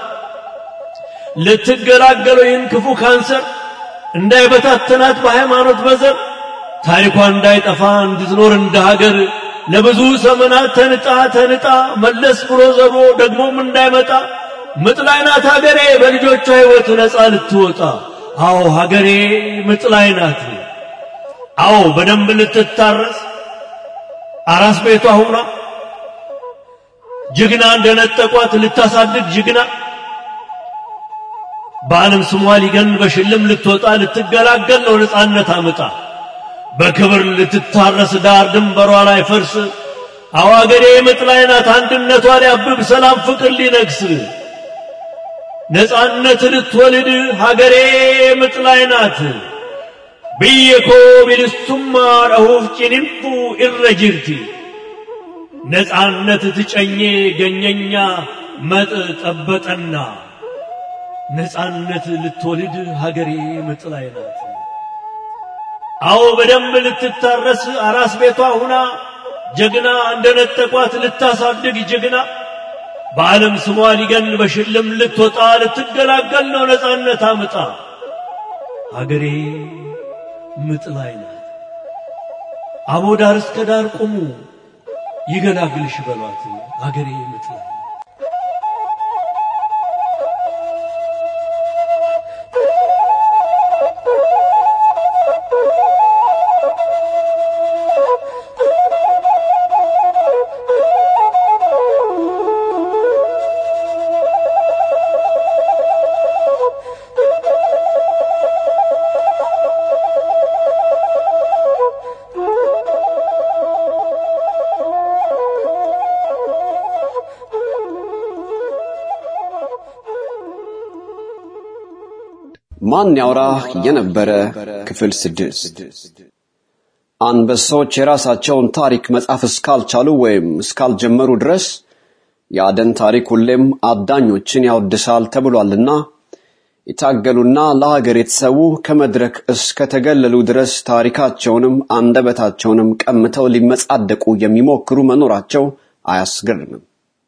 ልትገላገለው ይህን ክፉ ካንሰር እንዳይበታተናት በሃይማኖት በዘር ታሪኳ እንዳይጠፋ እንድትኖር እንደ ሀገር ለብዙ ዘመናት ተንጣ መለስ ብሎ ዘሮ ደግሞም እንዳይመጣ ምጥ ላይ ናት ሀገሬ በልጆቿ ሕይወት ነፃ ልትወጣ አዎ ሀገሬ ምጥ ላይ ናት አዎ በደንብ ልትታረስ አራስ ቤቷ ሆና ጀግና እንደነጠቋት ልታሳድግ ጀግና በዓለም ስሟ ሊገን በሽልም ልትወጣ ልትገላገል ነው ነፃነት አመጣ በክብር ልትታረስ ዳር ድንበሯ ላይ ፈርስ አዎ ሀገሬ ምጥ ላይ ናት አንድነቷ ሊያብብ ሰላም ፍቅር ሊነግስ ነፃነት ልትወልድ ሀገሬ ምጥ ላይ ናት ብየኮ ቢልሱማ ረሁፍ ጭንፉ ኢረጅርቲ ነፃነት ትጨኜ ገኘኛ መጥ ጠበጠና ነፃነት ልትወልድ ሀገሬ ምጥ ላይ ናት አዎ በደንብ ልትታረስ አራስ ቤቷ ሁና ጀግና እንደነጠቋት ልታሳድግ ጀግና በዓለም ስሟ ሊገን በሽልም ልትወጣ ልትገላገል ነው ነፃነት አምጣ ሀገሬ ምጥ ላይ ናት አቦ ዳር እስከ ዳር ቁሙ ይገላግልሽ በሏት ሀገሬ ምጥ ላይ ማን ያውራ የነበረ ክፍል 6 አንበሶች የራሳቸውን ታሪክ መጻፍ እስካልቻሉ ወይም እስካልጀመሩ ድረስ ያደን ታሪክ ሁሌም አዳኞችን ያወድሳል ተብሏልና የታገሉና ለሀገር የተሰዉ ከመድረክ እስከ ተገለሉ ድረስ ታሪካቸውንም አንደበታቸውንም ቀምተው ሊመጻደቁ የሚሞክሩ መኖራቸው አያስገርምም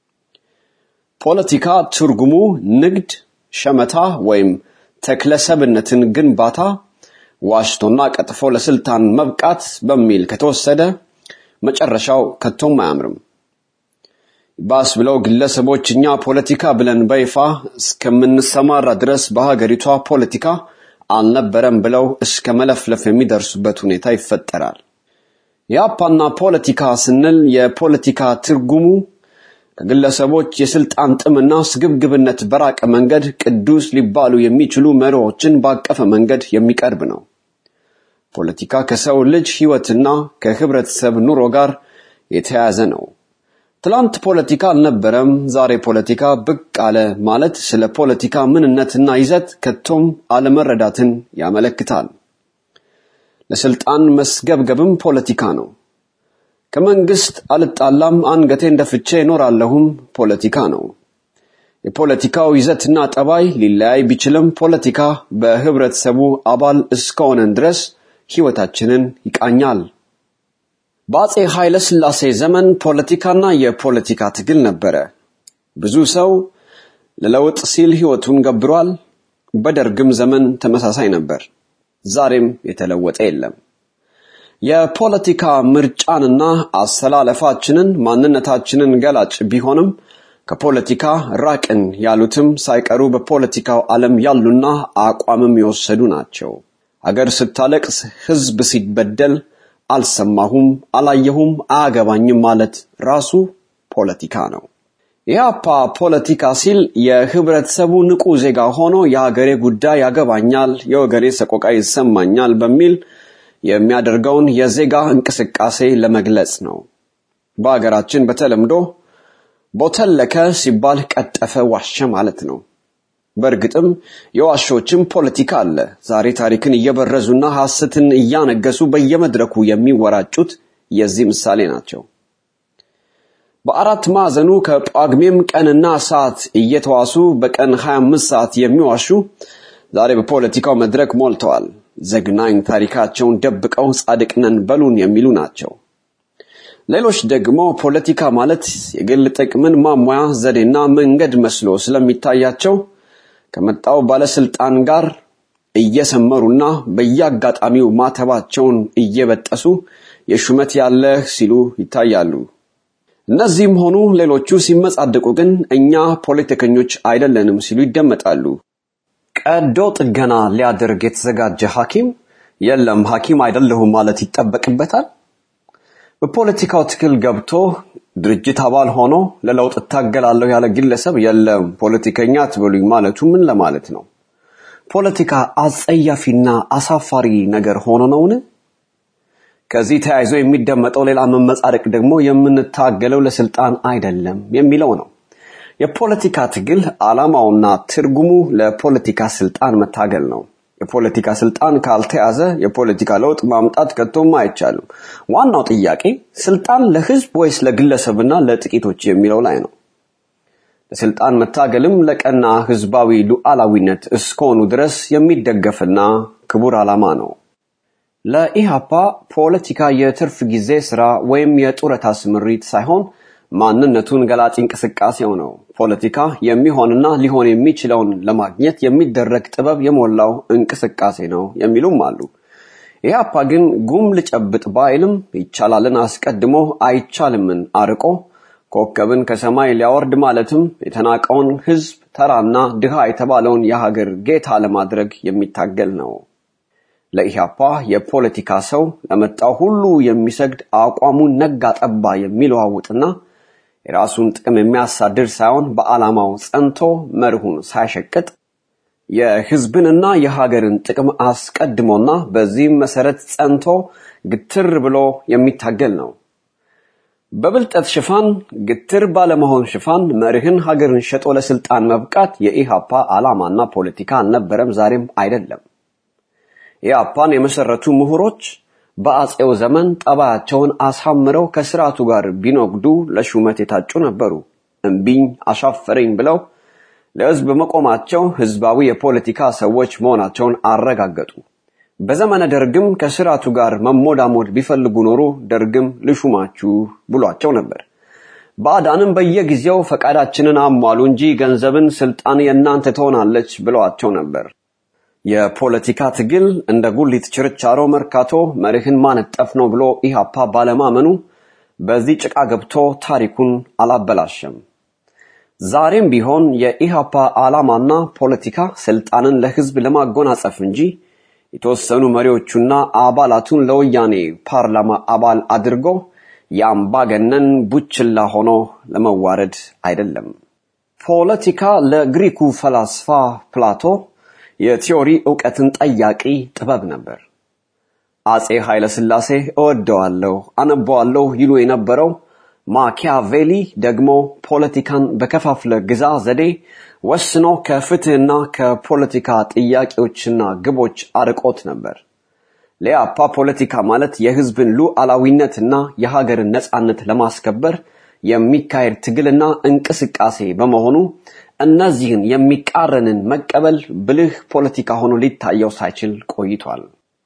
ፖለቲካ ትርጉሙ ንግድ ሸመታ ወይም ተክለሰብነትን ግንባታ ዋሽቶና ቀጥፎ ለስልጣን መብቃት በሚል ከተወሰደ መጨረሻው ከቶም አያምርም ባስ ብለው ግለሰቦችኛ ፖለቲካ ብለን በይፋ እስከምንሰማራ ድረስ በሀገሪቷ ፖለቲካ አልነበረም ብለው እስከ መለፍለፍ የሚደርሱበት ሁኔታ ይፈጠራል ያፓና ፖለቲካ ስንል የፖለቲካ ትርጉሙ ከግለሰቦች የስልጣን ጥምና ስግብግብነት በራቀ መንገድ ቅዱስ ሊባሉ የሚችሉ መሪዎችን ባቀፈ መንገድ የሚቀርብ ነው ፖለቲካ ከሰው ልጅ ህይወትና ከህብረተሰብ ኑሮ ጋር የተያያዘ ነው ትላንት ፖለቲካ አልነበረም ዛሬ ፖለቲካ ብቅ አለ ማለት ስለ ፖለቲካ ምንነትና ይዘት ከቶም አለመረዳትን ያመለክታል ለስልጣን መስገብገብም ፖለቲካ ነው ከመንግስት አልጣላም አንገቴን ደፍቼ እኖራለሁም ፖለቲካ ነው የፖለቲካው ይዘትና ጠባይ ሊለያይ ቢችልም ፖለቲካ በህብረተሰቡ አባል እስከሆነን ድረስ ህይወታችንን ይቃኛል በአፄ ኃይለ ሥላሴ ዘመን ፖለቲካና የፖለቲካ ትግል ነበረ ብዙ ሰው ለለውጥ ሲል ህይወቱን ገብሯል በደርግም ዘመን ተመሳሳይ ነበር ዛሬም የተለወጠ የለም የፖለቲካ ምርጫንና አሰላለፋችንን ማንነታችንን ገላጭ ቢሆንም ከፖለቲካ ራቅን ያሉትም ሳይቀሩ በፖለቲካው ዓለም ያሉና አቋምም የወሰዱ ናቸው አገር ስታለቅስ ህዝብ ሲበደል አልሰማሁም አላየሁም አያገባኝም ማለት ራሱ ፖለቲካ ነው ያፓ ፖለቲካ ሲል የህብረተሰቡ ንቁ ዜጋ ሆኖ የሀገሬ ጉዳይ ያገባኛል የወገኔ ሰቆቃ ይሰማኛል በሚል የሚያደርገውን የዜጋ እንቅስቃሴ ለመግለጽ ነው። በአገራችን በተለምዶ ቦተለከ ሲባል ቀጠፈ ዋሸ ማለት ነው። በእርግጥም የዋሾችም ፖለቲካ አለ። ዛሬ ታሪክን እየበረዙና ሐሰትን እያነገሱ በየመድረኩ የሚወራጩት የዚህ ምሳሌ ናቸው። በአራት ማዕዘኑ ከጳጉሜም ቀንና ሰዓት እየተዋሱ በቀን 25 ሰዓት የሚዋሹ ዛሬ በፖለቲካው መድረክ ሞልተዋል። ዘግናኝ ታሪካቸውን ደብቀው ጻድቅ ነን በሉን የሚሉ ናቸው። ሌሎች ደግሞ ፖለቲካ ማለት የግል ጥቅምን ማሟያ ዘዴና መንገድ መስሎ ስለሚታያቸው ከመጣው ባለስልጣን ጋር እየሰመሩና በየአጋጣሚው ማተባቸውን እየበጠሱ የሹመት ያለህ ሲሉ ይታያሉ። እነዚህም ሆኑ ሌሎቹ ሲመጻደቁ ግን እኛ ፖለቲከኞች አይደለንም ሲሉ ይደመጣሉ። ቀዶ ጥገና ሊያደርግ የተዘጋጀ ሐኪም የለም ሐኪም አይደለሁም ማለት ይጠበቅበታል። በፖለቲካው ትግል ገብቶ ድርጅት አባል ሆኖ ለለውጥ ታገላለሁ ያለ ግለሰብ የለም ፖለቲከኛ አትበሉኝ ማለቱ ምን ለማለት ነው? ፖለቲካ አጸያፊና አሳፋሪ ነገር ሆኖ ነውን? ከዚህ ተያይዞ የሚደመጠው ሌላ መመጻደቅ ደግሞ የምንታገለው ለስልጣን አይደለም የሚለው ነው። የፖለቲካ ትግል ዓላማውና ትርጉሙ ለፖለቲካ ስልጣን መታገል ነው። የፖለቲካ ስልጣን ካልተያዘ የፖለቲካ ለውጥ ማምጣት ከቶም አይቻልም። ዋናው ጥያቄ ስልጣን ለህዝብ ወይስ ለግለሰብና ለጥቂቶች የሚለው ላይ ነው። ለስልጣን መታገልም ለቀና ህዝባዊ ሉዓላዊነት እስከሆኑ ድረስ የሚደገፍና ክቡር ዓላማ ነው። ለኢሃፓ ፖለቲካ የትርፍ ጊዜ ስራ ወይም የጡረታ ስምሪት ሳይሆን ማንነቱን ገላጭ እንቅስቃሴው ነው። ፖለቲካ የሚሆንና ሊሆን የሚችለውን ለማግኘት የሚደረግ ጥበብ የሞላው እንቅስቃሴ ነው የሚሉም አሉ። ኢሃፓ ግን ጉም ልጨብጥ ባይልም ይቻላልን አስቀድሞ አይቻልምን አርቆ ኮከብን ከሰማይ ሊያወርድ ማለትም የተናቀውን ህዝብ ተራና ድሃ የተባለውን የሀገር ጌታ ለማድረግ የሚታገል ነው። ለኢሃፓ የፖለቲካ ሰው ለመጣው ሁሉ የሚሰግድ አቋሙን ነጋ ጠባ የሚለዋውጥና የራሱን ጥቅም የሚያሳድር ሳይሆን በዓላማው ጸንቶ መርሁን ሳይሸቅጥ የህዝብንና የሀገርን ጥቅም አስቀድሞና በዚህም መሰረት ጸንቶ ግትር ብሎ የሚታገል ነው። በብልጠት ሽፋን ግትር ባለመሆን ሽፋን መርህን ሀገርን ሸጦ ለስልጣን መብቃት የኢሃፓ ዓላማና ፖለቲካ አልነበረም፣ ዛሬም አይደለም። ኢሃፓን የመሰረቱ ምሁሮች በአጼው ዘመን ጠባያቸውን አሳምረው ከስርዓቱ ጋር ቢኖግዱ ለሹመት የታጩ ነበሩ። እንቢኝ አሻፈረኝ ብለው ለህዝብ መቆማቸው ህዝባዊ የፖለቲካ ሰዎች መሆናቸውን አረጋገጡ። በዘመነ ደርግም ከስርዓቱ ጋር መሞዳሞድ ቢፈልጉ ኖሮ ደርግም ልሹማችሁ ብሏቸው ነበር። ባዕዳንም በየጊዜው ፈቃዳችንን አሟሉ እንጂ ገንዘብን ስልጣን የናንተ ትሆናለች ብለዋቸው ነበር። የፖለቲካ ትግል እንደ ጉሊት ችርቻሮ መርካቶ መርህን ማነጠፍ ነው ብሎ ኢሃፓ ባለማመኑ በዚህ ጭቃ ገብቶ ታሪኩን አላበላሸም። ዛሬም ቢሆን የኢሃፓ ዓላማና ፖለቲካ ስልጣንን ለህዝብ ለማጎናጸፍ እንጂ የተወሰኑ መሪዎቹና አባላቱን ለወያኔ ፓርላማ አባል አድርጎ ያምባገነን ቡችላ ሆኖ ለመዋረድ አይደለም። ፖለቲካ ለግሪኩ ፈላስፋ ፕላቶ የቲዮሪ ዕውቀትን ጠያቂ ጥበብ ነበር። አጼ ኃይለ ሥላሴ እወደዋለሁ አነባዋለሁ ይሉ የነበረው ማኪያቬሊ ደግሞ ፖለቲካን በከፋፍለ ግዛ ዘዴ ወስኖ ከፍትህና ከፖለቲካ ጥያቄዎችና ግቦች አርቆት ነበር። ለኢሃፓ ፖለቲካ ማለት የህዝብን ሉዓላዊነትና የሀገርን ነጻነት ለማስከበር የሚካሄድ ትግልና እንቅስቃሴ በመሆኑ እነዚህን የሚቃረንን መቀበል ብልህ ፖለቲካ ሆኖ ሊታየው ሳይችል ቆይቷል።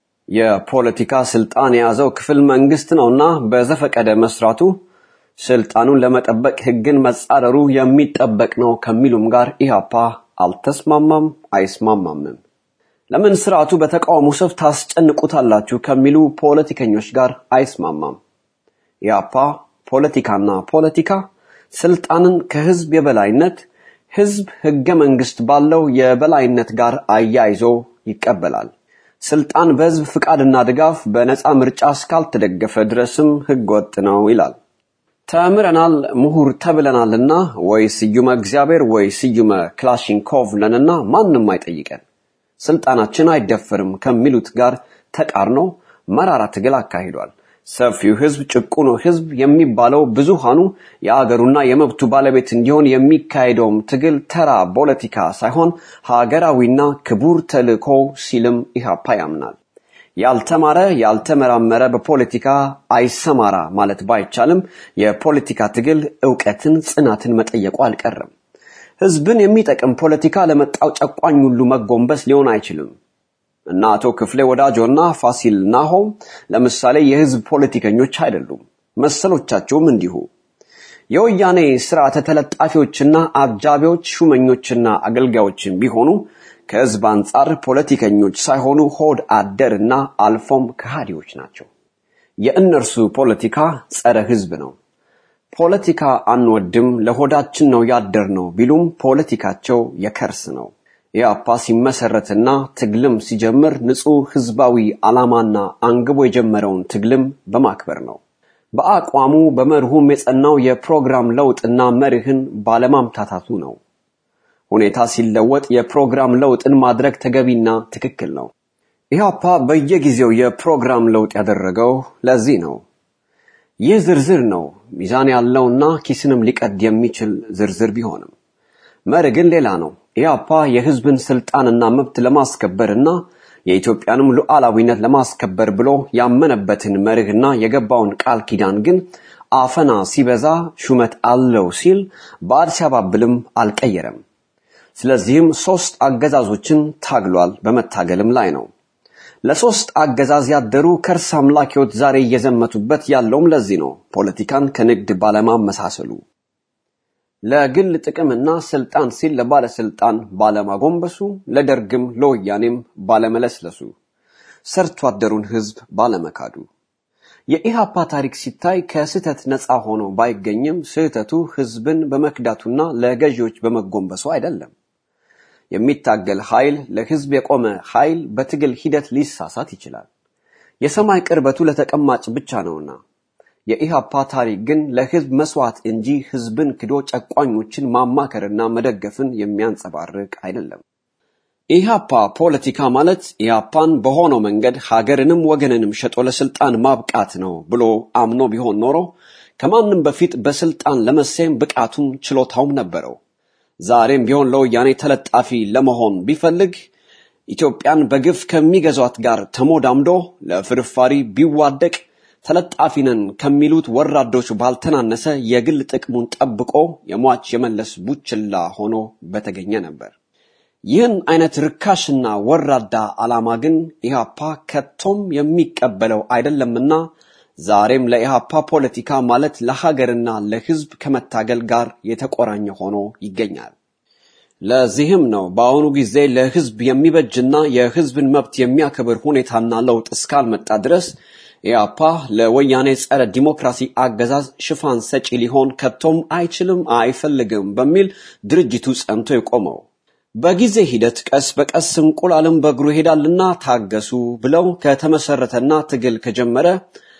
የፖለቲካ ስልጣን የያዘው ክፍል መንግስት ነውና በዘፈቀደ መስራቱ ስልጣኑን ለመጠበቅ ህግን መጻረሩ የሚጠበቅ ነው ከሚሉም ጋር ኢሃፓ አልተስማማም አይስማማም። ለምን ስርዓቱ በተቃውሞ ሰፍ ታስጨንቁታላችሁ ከሚሉ ፖለቲከኞች ጋር አይስማማም። ኢሃፓ ፖለቲካና ፖለቲካ ስልጣንን ከህዝብ የበላይነት ህዝብ ህገ መንግስት ባለው የበላይነት ጋር አያይዞ ይቀበላል። ስልጣን በህዝብ ፍቃድና ድጋፍ በነፃ ምርጫ እስካልተደገፈ ድረስም ህገ ወጥ ነው ይላል። ተምረናል ምሁር ተብለናልና ወይ ስዩመ እግዚአብሔር ወይ ስዩመ ክላሽንኮቭ ለንና ማንንም አይጠይቀን ስልጣናችን አይደፈርም ከሚሉት ጋር ተቃርኖ መራራ ትግል አካሂዷል። ሰፊው ህዝብ ጭቁኑ ህዝብ የሚባለው ብዙሃኑ የአገሩና የመብቱ ባለቤት እንዲሆን የሚካሄደው ትግል ተራ ፖለቲካ ሳይሆን ሀገራዊና ክቡር ተልእኮ ሲልም ኢህአፓ ያምናል። ያልተማረ ያልተመራመረ በፖለቲካ አይሰማራ ማለት ባይቻልም የፖለቲካ ትግል ዕውቀትን ጽናትን መጠየቁ አልቀረም። ህዝብን የሚጠቅም ፖለቲካ ለመጣው ጨቋኝ ሁሉ መጎንበስ ሊሆን አይችልም። እና አቶ ክፍሌ ወዳጆና ፋሲል ናሆም ለምሳሌ የህዝብ ፖለቲከኞች አይደሉም። መሰሎቻቸውም እንዲሁ የወያኔ ስርዓተ ተለጣፊዎችና አጃቢዎች ሹመኞችና አገልጋዮችን ቢሆኑ ከህዝብ አንጻር ፖለቲከኞች ሳይሆኑ ሆድ አደርና አልፎም ከሃዲዎች ናቸው። የእነርሱ ፖለቲካ ጸረ ህዝብ ነው። ፖለቲካ አንወድም ለሆዳችን ነው ያደርነው ቢሉም ፖለቲካቸው የከርስ ነው። ኢህአፓ ሲመሰረትና ትግልም ሲጀምር ንጹህ ህዝባዊ ዓላማና አንግቦ የጀመረውን ትግልም በማክበር ነው። በአቋሙ በመርሁም የጸናው የፕሮግራም ለውጥና መርህን ባለማምታታቱ ነው። ሁኔታ ሲለወጥ የፕሮግራም ለውጥን ማድረግ ተገቢና ትክክል ነው። ኢህአፓ በየጊዜው የፕሮግራም ለውጥ ያደረገው ለዚህ ነው። ይህ ዝርዝር ነው ሚዛን ያለውና ኪስንም ሊቀድ የሚችል ዝርዝር ቢሆንም መርህ ግን ሌላ ነው። ኢህአፓ የህዝብን ስልጣንና መብት ለማስከበርና የኢትዮጵያንም ሉዓላዊነት ለማስከበር ብሎ ያመነበትን መርህና የገባውን ቃል ኪዳን ግን አፈና ሲበዛ ሹመት አለው ሲል በአዲስአባብልም አልቀየረም። ስለዚህም 3 አገዛዞችን ታግሏል፣ በመታገልም ላይ ነው። ለሶስት አገዛዝ ያደሩ ከርስ አምላኪዎች ዛሬ እየዘመቱበት ያለውም ለዚህ ነው። ፖለቲካን ከንግድ ባለማመሳሰሉ ለግል ጥቅምና ስልጣን ሲል ለባለስልጣን ባለማጎንበሱ ለደርግም ለወያኔም ባለመለስለሱ ሰርቶ አደሩን ህዝብ ባለመካዱ የኢሃፓ ታሪክ ሲታይ ከስህተት ነፃ ሆኖ ባይገኝም ስህተቱ ህዝብን በመክዳቱና ለገዢዎች በመጎንበሱ አይደለም። የሚታገል ኃይል ለህዝብ የቆመ ኃይል በትግል ሂደት ሊሳሳት ይችላል። የሰማይ ቅርበቱ ለተቀማጭ ብቻ ነውና የኢሃፓ ታሪክ ግን ለህዝብ መስዋዕት እንጂ ህዝብን ክዶ ጨቋኞችን ማማከርና መደገፍን የሚያንጸባርቅ አይደለም። ኢሃፓ ፖለቲካ ማለት ኢሃፓን በሆነው መንገድ ሀገርንም ወገንንም ሸጦ ለስልጣን ማብቃት ነው ብሎ አምኖ ቢሆን ኖሮ ከማንም በፊት በስልጣን ለመሰየም ብቃቱም ችሎታውም ነበረው። ዛሬም ቢሆን ለወያኔ ተለጣፊ ለመሆን ቢፈልግ ኢትዮጵያን በግፍ ከሚገዟት ጋር ተሞዳምዶ ለፍርፋሪ ቢዋደቅ ተለጣፊነን ከሚሉት ወራዶች ባልተናነሰ የግል ጥቅሙን ጠብቆ የሟች የመለስ ቡችላ ሆኖ በተገኘ ነበር። ይህን አይነት ርካሽና ወራዳ ዓላማ ግን ኢሃፓ ከቶም የሚቀበለው አይደለምና ዛሬም ለኢሃፓ ፖለቲካ ማለት ለሀገርና ለህዝብ ከመታገል ጋር የተቆራኘ ሆኖ ይገኛል። ለዚህም ነው በአሁኑ ጊዜ ለህዝብ የሚበጅና የህዝብን መብት የሚያከብር ሁኔታና ለውጥ እስካልመጣ ድረስ ኢሃፓ ለወያኔ ጸረ ዲሞክራሲ አገዛዝ ሽፋን ሰጪ ሊሆን ከቶም አይችልም አይፈልግም በሚል ድርጅቱ ጸንቶ የቆመው። በጊዜ ሂደት ቀስ በቀስ እንቁላልም በእግሩ ይሄዳልና ታገሱ ብለው ከተመሰረተና ትግል ከጀመረ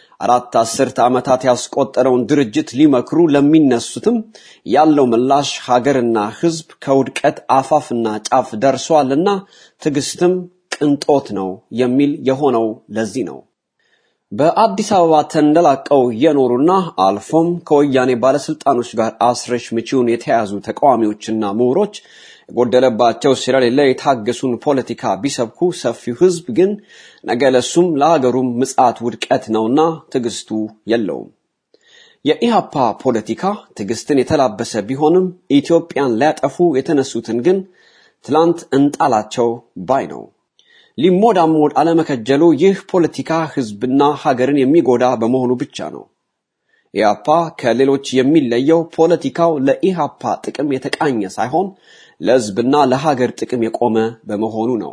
4 ዓመታት ያስቆጠረውን ድርጅት ሊመክሩ ለሚነሱትም ያለው ምላሽ ሀገርና ህዝብ ከውድቀት አፋፍና ጫፍ ደርሷልና ትግስትም ቅንጦት ነው የሚል የሆነው ለዚህ ነው። በአዲስ አበባ ተንደላቀው የኖሩና አልፎም ከወያኔ ባለስልጣኖች ጋር አስረሽ ምቺውን የተያዙ ተቃዋሚዎችና ምሁሮች ጎደለባቸው ስለሌለ የታገሱን ፖለቲካ ቢሰብኩ ሰፊው ህዝብ ግን ነገለሱም ለሀገሩም ምጽአት ውድቀት ነውና ትግስቱ የለውም። የኢሃፓ ፖለቲካ ትግስትን የተላበሰ ቢሆንም ኢትዮጵያን ሊያጠፉ የተነሱትን ግን ትላንት እንጣላቸው ባይ ነው። ሊሞዳሞድ አለመከጀሉ ይህ ፖለቲካ ህዝብና ሀገርን የሚጎዳ በመሆኑ ብቻ ነው። ኢሃፓ ከሌሎች የሚለየው ፖለቲካው ለኢሃፓ ጥቅም የተቃኘ ሳይሆን ለህዝብና ለሀገር ጥቅም የቆመ በመሆኑ ነው።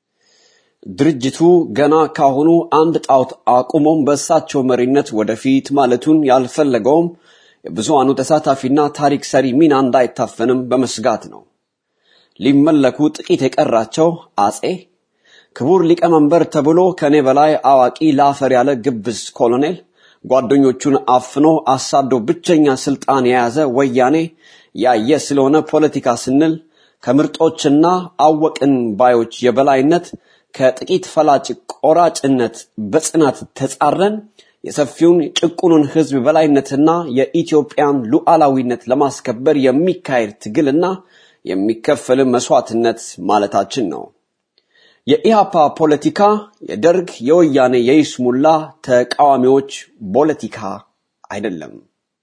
ድርጅቱ ገና ካሁኑ አንድ ጣውት አቁሞም በእሳቸው መሪነት ወደፊት ማለቱን ያልፈለገውም የብዙሃኑ ተሳታፊና ታሪክ ሰሪ ሚና እንዳይታፈንም በመስጋት ነው። ሊመለኩ ጥቂት የቀራቸው አጼ ክቡር ሊቀመንበር ተብሎ ከኔ በላይ አዋቂ ላፈር ያለ ግብዝ ኮሎኔል ጓደኞቹን አፍኖ አሳዶ ብቸኛ ስልጣን የያዘ ወያኔ ያየ ስለሆነ ፖለቲካ ስንል ከምርጦችና አወቅን ባዮች የበላይነት ከጥቂት ፈላጭ ቆራጭነት በጽናት ተጻረን የሰፊውን ጭቁኑን ህዝብ በላይነትና የኢትዮጵያን ሉዓላዊነት ለማስከበር የሚካሄድ ትግልና የሚከፈል መስዋዕትነት ማለታችን ነው። የኢሃፓ ፖለቲካ የደርግ የወያኔ የይስሙላ ተቃዋሚዎች ፖለቲካ አይደለም።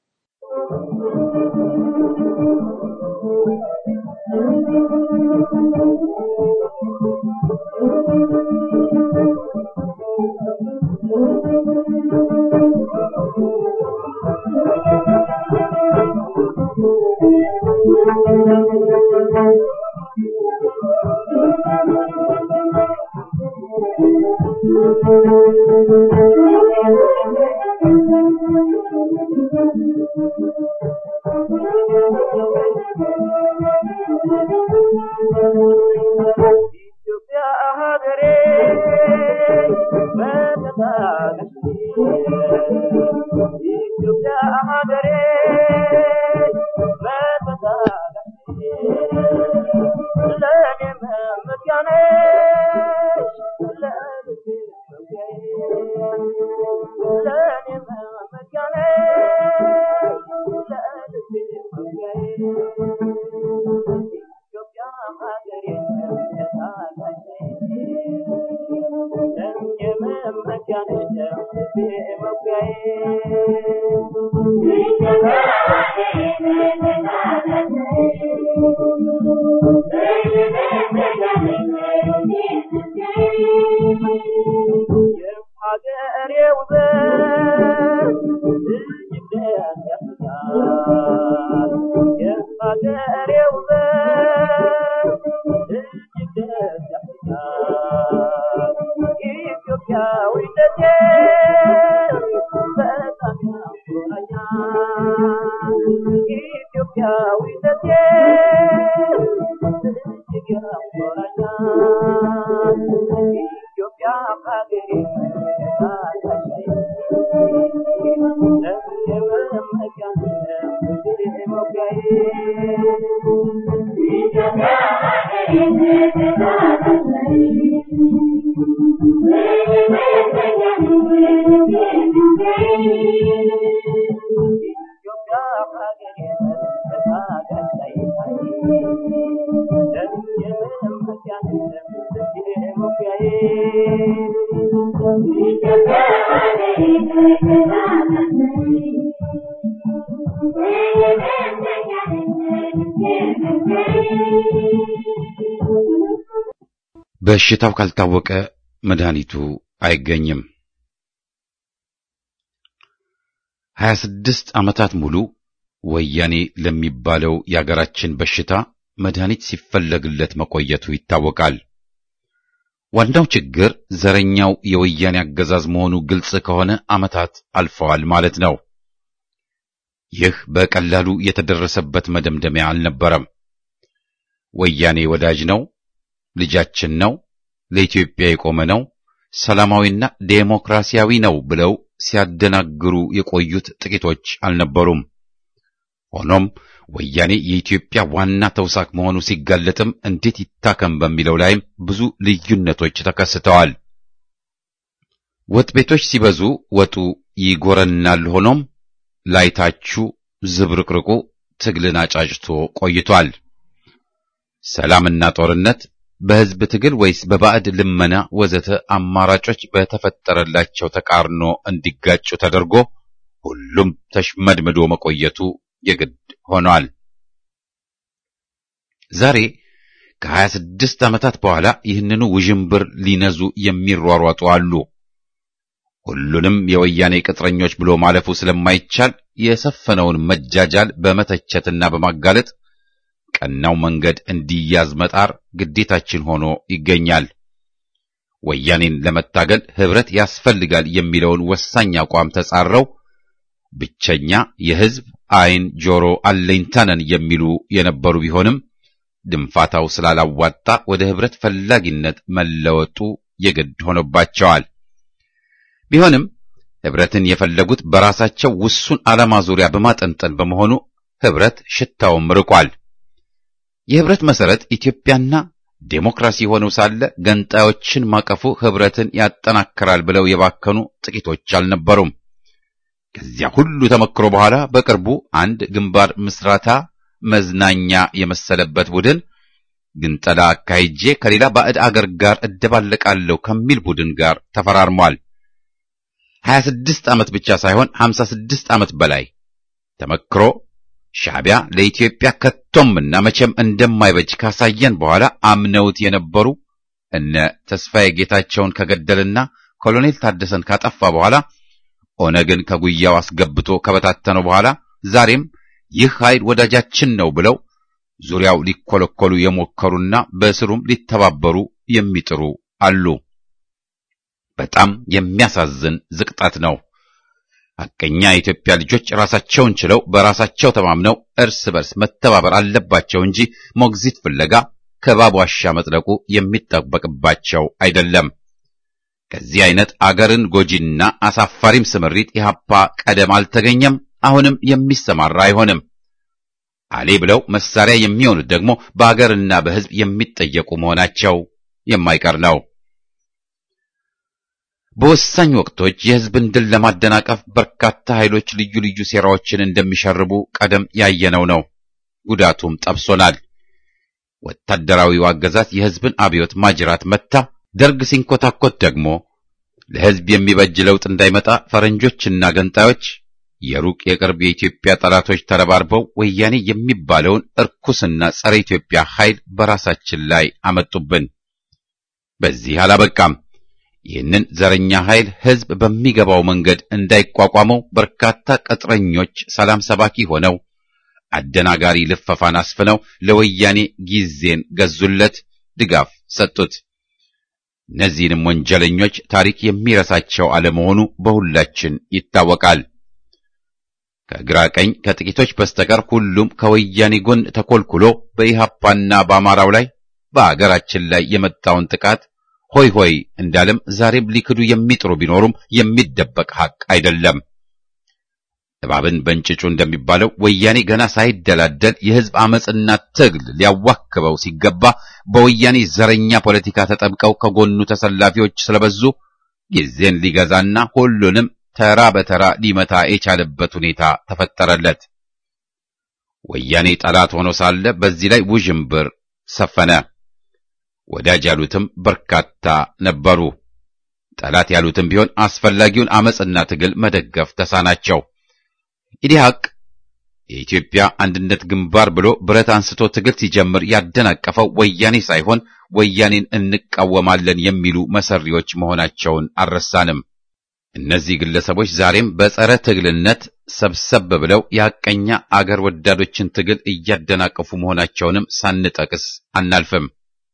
በሽታው ካልታወቀ መድኃኒቱ አይገኝም። 26 ዓመታት ሙሉ ወያኔ ለሚባለው የአገራችን በሽታ መድኃኒት ሲፈለግለት መቆየቱ ይታወቃል። ዋናው ችግር ዘረኛው የወያኔ አገዛዝ መሆኑ ግልጽ ከሆነ ዓመታት አልፈዋል ማለት ነው። ይህ በቀላሉ የተደረሰበት መደምደሚያ አልነበረም። ወያኔ ወዳጅ ነው፣ ልጃችን ነው፣ ለኢትዮጵያ የቆመ ነው፣ ሰላማዊና ዴሞክራሲያዊ ነው ብለው ሲያደናግሩ የቆዩት ጥቂቶች አልነበሩም። ሆኖም ወያኔ የኢትዮጵያ ዋና ተውሳክ መሆኑ ሲጋለጥም እንዴት ይታከም በሚለው ላይም ብዙ ልዩነቶች ተከስተዋል። ወጥ ቤቶች ሲበዙ ወጡ ይጎረናል። ሆኖም ላይታችሁ ዝብርቅርቁ ትግልን አጫጭቶ ቆይቷል። ሰላምና ጦርነት፣ በህዝብ ትግል ወይስ በባዕድ ልመና ወዘተ አማራጮች በተፈጠረላቸው ተቃርኖ እንዲጋጩ ተደርጎ ሁሉም ተሽመድምዶ መቆየቱ የግድ ሆኗል። ዛሬ ከ26 ዓመታት በኋላ ይህንኑ ውዥንብር ሊነዙ የሚሯሯጡ አሉ። ሁሉንም የወያኔ ቅጥረኞች ብሎ ማለፉ ስለማይቻል የሰፈነውን መጃጃል በመተቸትና በማጋለጥ ቀናው መንገድ እንዲያዝ መጣር ግዴታችን ሆኖ ይገኛል። ወያኔን ለመታገል ህብረት ያስፈልጋል የሚለውን ወሳኝ አቋም ተጻረው ብቸኛ የህዝብ አይን ጆሮ አለኝታነን የሚሉ የነበሩ ቢሆንም ድንፋታው ስላላዋጣ ወደ ህብረት ፈላጊነት መለወጡ የግድ ሆኖባቸዋል። ቢሆንም ህብረትን የፈለጉት በራሳቸው ውሱን ዓላማ ዙሪያ በማጠንጠን በመሆኑ ህብረት ሽታውም ርቋል። የህብረት መሰረት ኢትዮጵያና ዴሞክራሲ ሆነው ሳለ ገንጣዮችን ማቀፉ ህብረትን ያጠናክራል ብለው የባከኑ ጥቂቶች አልነበሩም። ከዚያ ሁሉ ተመክሮ በኋላ በቅርቡ አንድ ግንባር ምስራታ መዝናኛ የመሰለበት ቡድን ግንጠላ አካሂጄ ከሌላ ባዕድ አገር ጋር እደባለቃለሁ ከሚል ቡድን ጋር ተፈራርሟል። 26 ዓመት ብቻ ሳይሆን 56 ዓመት በላይ ተመክሮ ሻዕቢያ ለኢትዮጵያ ከቶምና መቼም እንደማይበጅ ካሳየን በኋላ አምነውት የነበሩ እነ ተስፋዬ ጌታቸውን ከገደልና ኮሎኔል ታደሰን ካጠፋ በኋላ ኦነግን ከጉያው አስገብቶ ከበታተነው በኋላ ዛሬም ይህ ኃይል ወዳጃችን ነው ብለው ዙሪያው ሊኮለኮሉ የሞከሩና በስሩም ሊተባበሩ የሚጥሩ አሉ። በጣም የሚያሳዝን ዝቅጣት ነው። ሐቀኛ የኢትዮጵያ ልጆች ራሳቸውን ችለው በራሳቸው ተማምነው እርስ በርስ መተባበር አለባቸው እንጂ ሞግዚት ፍለጋ ከባብ ዋሻ መጥለቁ የሚጠበቅባቸው አይደለም። ከዚህ አይነት አገርን ጎጂና አሳፋሪም ስምሪት ኢህአፓ ቀደም አልተገኘም፣ አሁንም የሚሰማራ አይሆንም። አሌ ብለው መሳሪያ የሚሆኑት ደግሞ በአገርና በሕዝብ የሚጠየቁ መሆናቸው የማይቀር ነው። በወሳኝ ወቅቶች የሕዝብን ድል ለማደናቀፍ በርካታ ኃይሎች ልዩ ልዩ ሴራዎችን እንደሚሸርቡ ቀደም ያየነው ነው። ጉዳቱም ጠብሶናል። ወታደራዊው አገዛዝ የሕዝብን አብዮት ማጅራት መታ። ደርግ ሲንኮታኮት ደግሞ ለሕዝብ የሚበጅ ለውጥ እንዳይመጣ ፈረንጆችና ገንጣዮች የሩቅ የቅርብ የኢትዮጵያ ጠላቶች ተረባርበው ወያኔ የሚባለውን እርኩስና ጸረ ኢትዮጵያ ኃይል በራሳችን ላይ አመጡብን። በዚህ አላበቃም። ይህንን ዘረኛ ኃይል ሕዝብ በሚገባው መንገድ እንዳይቋቋመው በርካታ ቅጥረኞች ሰላም ሰባኪ ሆነው አደናጋሪ ልፈፋን አስፍነው ለወያኔ ጊዜን ገዙለት፣ ድጋፍ ሰጡት። እነዚህንም ወንጀለኞች ታሪክ የሚረሳቸው አለመሆኑ በሁላችን ይታወቃል። ከግራ ቀኝ ከጥቂቶች በስተቀር ሁሉም ከወያኔ ጎን ተኮልኩሎ በኢህአፓና በአማራው ላይ በአገራችን ላይ የመጣውን ጥቃት ሆይ ሆይ እንዳለም ዛሬም ሊክዱ የሚጥሩ ቢኖሩም የሚደበቅ ሐቅ አይደለም። እባብን በእንጭጩ እንደሚባለው ወያኔ ገና ሳይደላደል የሕዝብ አመጽና ትግል ሊያዋክበው ሲገባ በወያኔ ዘረኛ ፖለቲካ ተጠምቀው ከጎኑ ተሰላፊዎች ስለበዙ ጊዜን ሊገዛና ሁሉንም ተራ በተራ ሊመታ የቻለበት ሁኔታ ተፈጠረለት። ወያኔ ጠላት ሆኖ ሳለ በዚህ ላይ ውዥንብር ሰፈነ። ወዳጅ ያሉትም በርካታ ነበሩ። ጠላት ያሉትም ቢሆን አስፈላጊውን አመጽና ትግል መደገፍ ተሳናቸው። ኢዲሃቅ የኢትዮጵያ አንድነት ግንባር ብሎ ብረት አንስቶ ትግል ሲጀምር ያደናቀፈው ወያኔ ሳይሆን ወያኔን እንቃወማለን የሚሉ መሰሪዎች መሆናቸውን አልረሳንም። እነዚህ ግለሰቦች ዛሬም በጸረ ትግልነት ሰብሰብ ብለው የሐቀኛ አገር ወዳዶችን ትግል እያደናቀፉ መሆናቸውንም ሳንጠቅስ አናልፍም።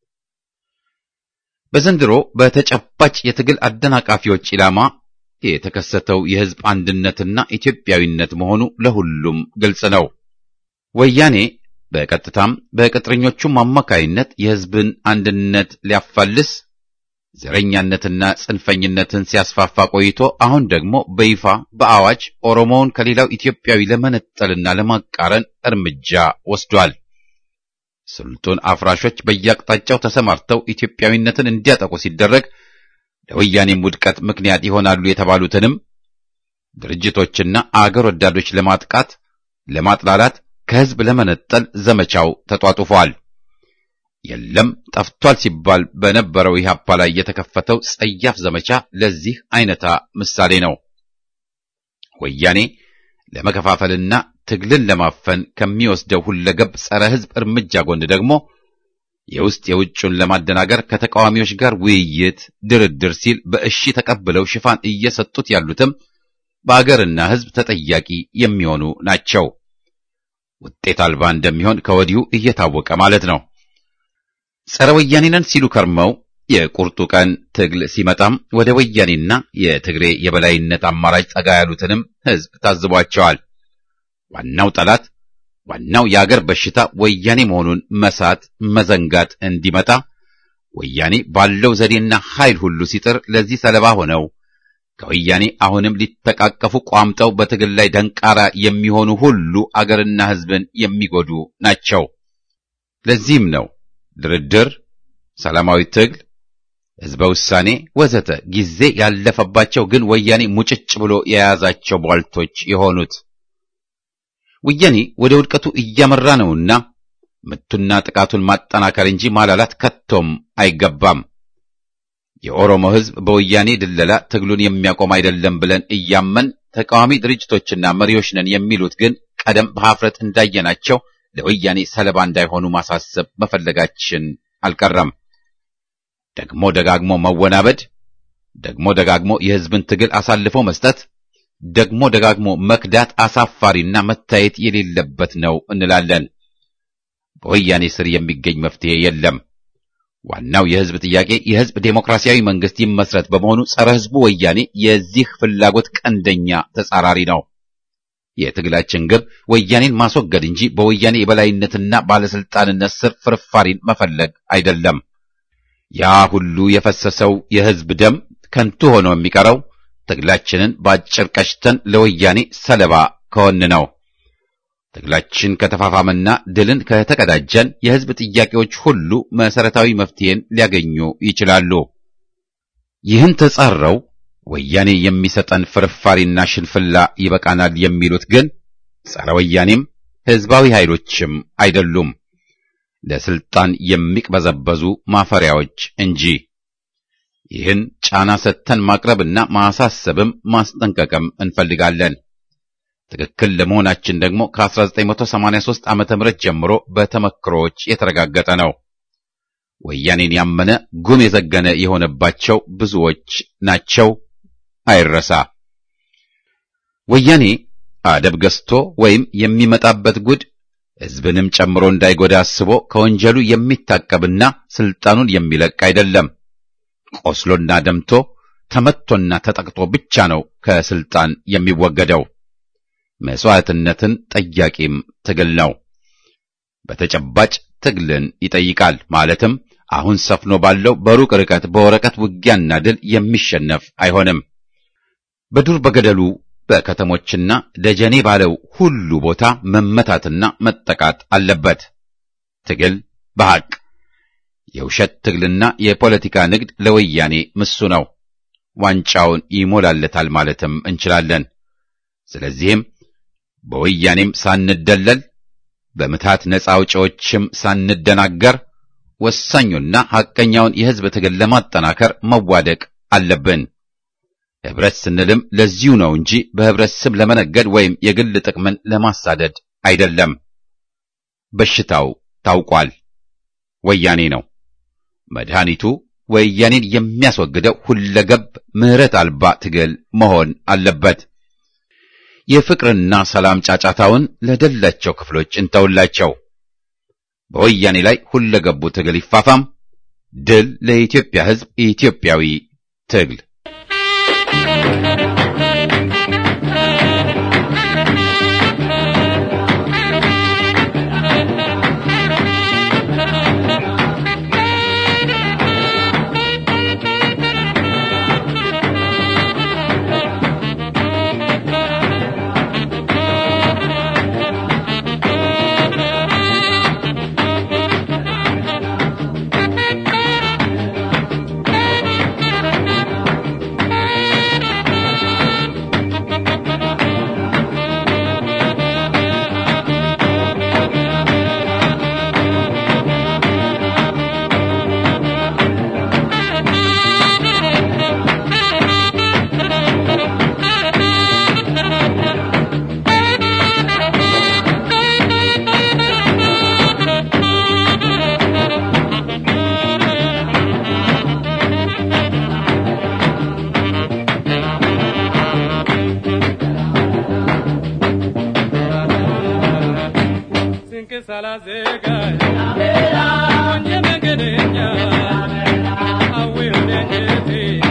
በዘንድሮ በተጨባጭ የትግል አደናቃፊዎች ኢላማ የተከሰተው የሕዝብ አንድነትና ኢትዮጵያዊነት መሆኑ ለሁሉም ግልጽ ነው። ወያኔ በቀጥታም በቅጥረኞቹም አማካይነት የሕዝብን አንድነት ሊያፋልስ ዘረኛነትና ጽንፈኝነትን ሲያስፋፋ ቆይቶ አሁን ደግሞ በይፋ በአዋጅ ኦሮሞውን ከሌላው ኢትዮጵያዊ ለመነጠልና ለማቃረን እርምጃ ወስዷል። ስልጡን አፍራሾች በየአቅጣጫው ተሰማርተው ኢትዮጵያዊነትን እንዲያጠቁ ሲደረግ ለወያኔም ውድቀት ምክንያት ይሆናሉ የተባሉትንም ድርጅቶችና አገር ወዳዶች ለማጥቃት፣ ለማጥላላት፣ ከሕዝብ ለመነጠል ዘመቻው ተጧጡፏል። የለም ጠፍቷል ሲባል በነበረው ኢህአፓ ላይ የተከፈተው ጸያፍ ዘመቻ ለዚህ አይነታ ምሳሌ ነው። ወያኔ ለመከፋፈልና ትግልን ለማፈን ከሚወስደው ሁለገብ ጸረ ሕዝብ እርምጃ ጎን ደግሞ የውስጥ የውጭውን ለማደናገር ከተቃዋሚዎች ጋር ውይይት፣ ድርድር ሲል በእሺ ተቀብለው ሽፋን እየሰጡት ያሉትም በአገርና ሕዝብ ተጠያቂ የሚሆኑ ናቸው። ውጤት አልባ እንደሚሆን ከወዲሁ እየታወቀ ማለት ነው። ጸረ ወያኔነን ሲሉ ከርመው የቁርጡ ቀን ትግል ሲመጣም ወደ ወያኔና የትግሬ የበላይነት አማራጭ ጠጋ ያሉትንም ሕዝብ ታዝቧቸዋል። ዋናው ጠላት ዋናው የአገር በሽታ ወያኔ መሆኑን መሳት መዘንጋት እንዲመጣ ወያኔ ባለው ዘዴና ኃይል ሁሉ ሲጥር ለዚህ ሰለባ ሆነው ከወያኔ አሁንም ሊተቃቀፉ ቋምጠው በትግል ላይ ደንቃራ የሚሆኑ ሁሉ አገርና ሕዝብን የሚጎዱ ናቸው። ለዚህም ነው ድርድር፣ ሰላማዊ ትግል፣ ህዝበ ውሳኔ ወዘተ ጊዜ ያለፈባቸው ግን ወያኔ ሙጭጭ ብሎ የያዛቸው ቧልቶች የሆኑት። ወያኔ ወደ ውድቀቱ እያመራ ነውና ምቱና ጥቃቱን ማጠናከር እንጂ ማላላት ከቶም አይገባም። የኦሮሞ ህዝብ በወያኔ ድለላ ትግሉን የሚያቆም አይደለም ብለን እያመን ተቃዋሚ ድርጅቶችና መሪዎች ነን የሚሉት ግን ቀደም በሐፍረት እንዳየናቸው ለወያኔ ሰለባ እንዳይሆኑ ማሳሰብ መፈለጋችን አልቀረም። ደግሞ ደጋግሞ መወናበድ፣ ደግሞ ደጋግሞ የህዝብን ትግል አሳልፎ መስጠት፣ ደግሞ ደጋግሞ መክዳት አሳፋሪና መታየት የሌለበት ነው እንላለን። በወያኔ ስር የሚገኝ መፍትሄ የለም። ዋናው የህዝብ ጥያቄ የህዝብ ዴሞክራሲያዊ መንግስት ይመስረት በመሆኑ ጸረ ህዝቡ ወያኔ የዚህ ፍላጎት ቀንደኛ ተጻራሪ ነው። የትግላችን ግብ ወያኔን ማስወገድ እንጂ በወያኔ የበላይነትና ባለስልጣንነት ስር ፍርፋሪን መፈለግ አይደለም። ያ ሁሉ የፈሰሰው የህዝብ ደም ከንቱ ሆኖ የሚቀረው ትግላችንን ባጭር ቀጭተን ለወያኔ ሰለባ ከሆን ነው። ትግላችን ከተፋፋመና ድልን ከተቀዳጀን የህዝብ ጥያቄዎች ሁሉ መሰረታዊ መፍትሄን ሊያገኙ ይችላሉ። ይህን ተጻረው ወያኔ የሚሰጠን ፍርፋሪና ሽንፍላ ይበቃናል የሚሉት ግን ጸረ ወያኔም ህዝባዊ ኃይሎችም አይደሉም፣ ለስልጣን የሚቅበዘበዙ ማፈሪያዎች እንጂ። ይህን ጫና ሰጥተን ማቅረብና ማሳሰብም ማስጠንቀቅም እንፈልጋለን። ትክክል ለመሆናችን ደግሞ ከ1983 ዓመተ ምህረት ጀምሮ በተመክሮዎች የተረጋገጠ ነው። ወያኔን ያመነ ጉም የዘገነ የሆነባቸው ብዙዎች ናቸው፣ አይረሳ። ወያኔ አደብ ገዝቶ ወይም የሚመጣበት ጉድ ህዝብንም ጨምሮ እንዳይጎዳ አስቦ ከወንጀሉ የሚታቀብና ስልጣኑን የሚለቅ አይደለም። ቆስሎና ደምቶ ተመቶና ተጠቅጦ ብቻ ነው ከስልጣን የሚወገደው። መስዋዕትነትን ጠያቂም ትግል ነው። በተጨባጭ ትግልን ይጠይቃል። ማለትም አሁን ሰፍኖ ባለው በሩቅ ርቀት በወረቀት ውጊያና ድል የሚሸነፍ አይሆንም። በዱር በገደሉ በከተሞችና ደጀኔ ባለው ሁሉ ቦታ መመታትና መጠቃት አለበት። ትግል በሐቅ የውሸት ትግልና የፖለቲካ ንግድ ለወያኔ ምሱ ነው። ዋንጫውን ይሞላለታል ማለትም እንችላለን። ስለዚህም በወያኔም ሳንደለል በምታት ነፃ አውጪዎችም ሳንደናገር ወሳኙና ሐቀኛውን የህዝብ ትግል ለማጠናከር መዋደቅ አለብን። ህብረት ስንልም ለዚሁ ነው እንጂ በህብረት ስም ለመነገድ ወይም የግል ጥቅምን ለማሳደድ አይደለም። በሽታው ታውቋል፣ ወያኔ ነው። መድኃኒቱ ወያኔን የሚያስወግደው ሁለገብ ምህረት አልባ ትግል መሆን አለበት። የፍቅርና ሰላም ጫጫታውን ለደላቸው ክፍሎች እንተውላቸው። በወያኔ ላይ ሁለገቡ ትግል ይፋፋም። ድል ለኢትዮጵያ ህዝብ፣ ኢትዮጵያዊ ትግል። Salah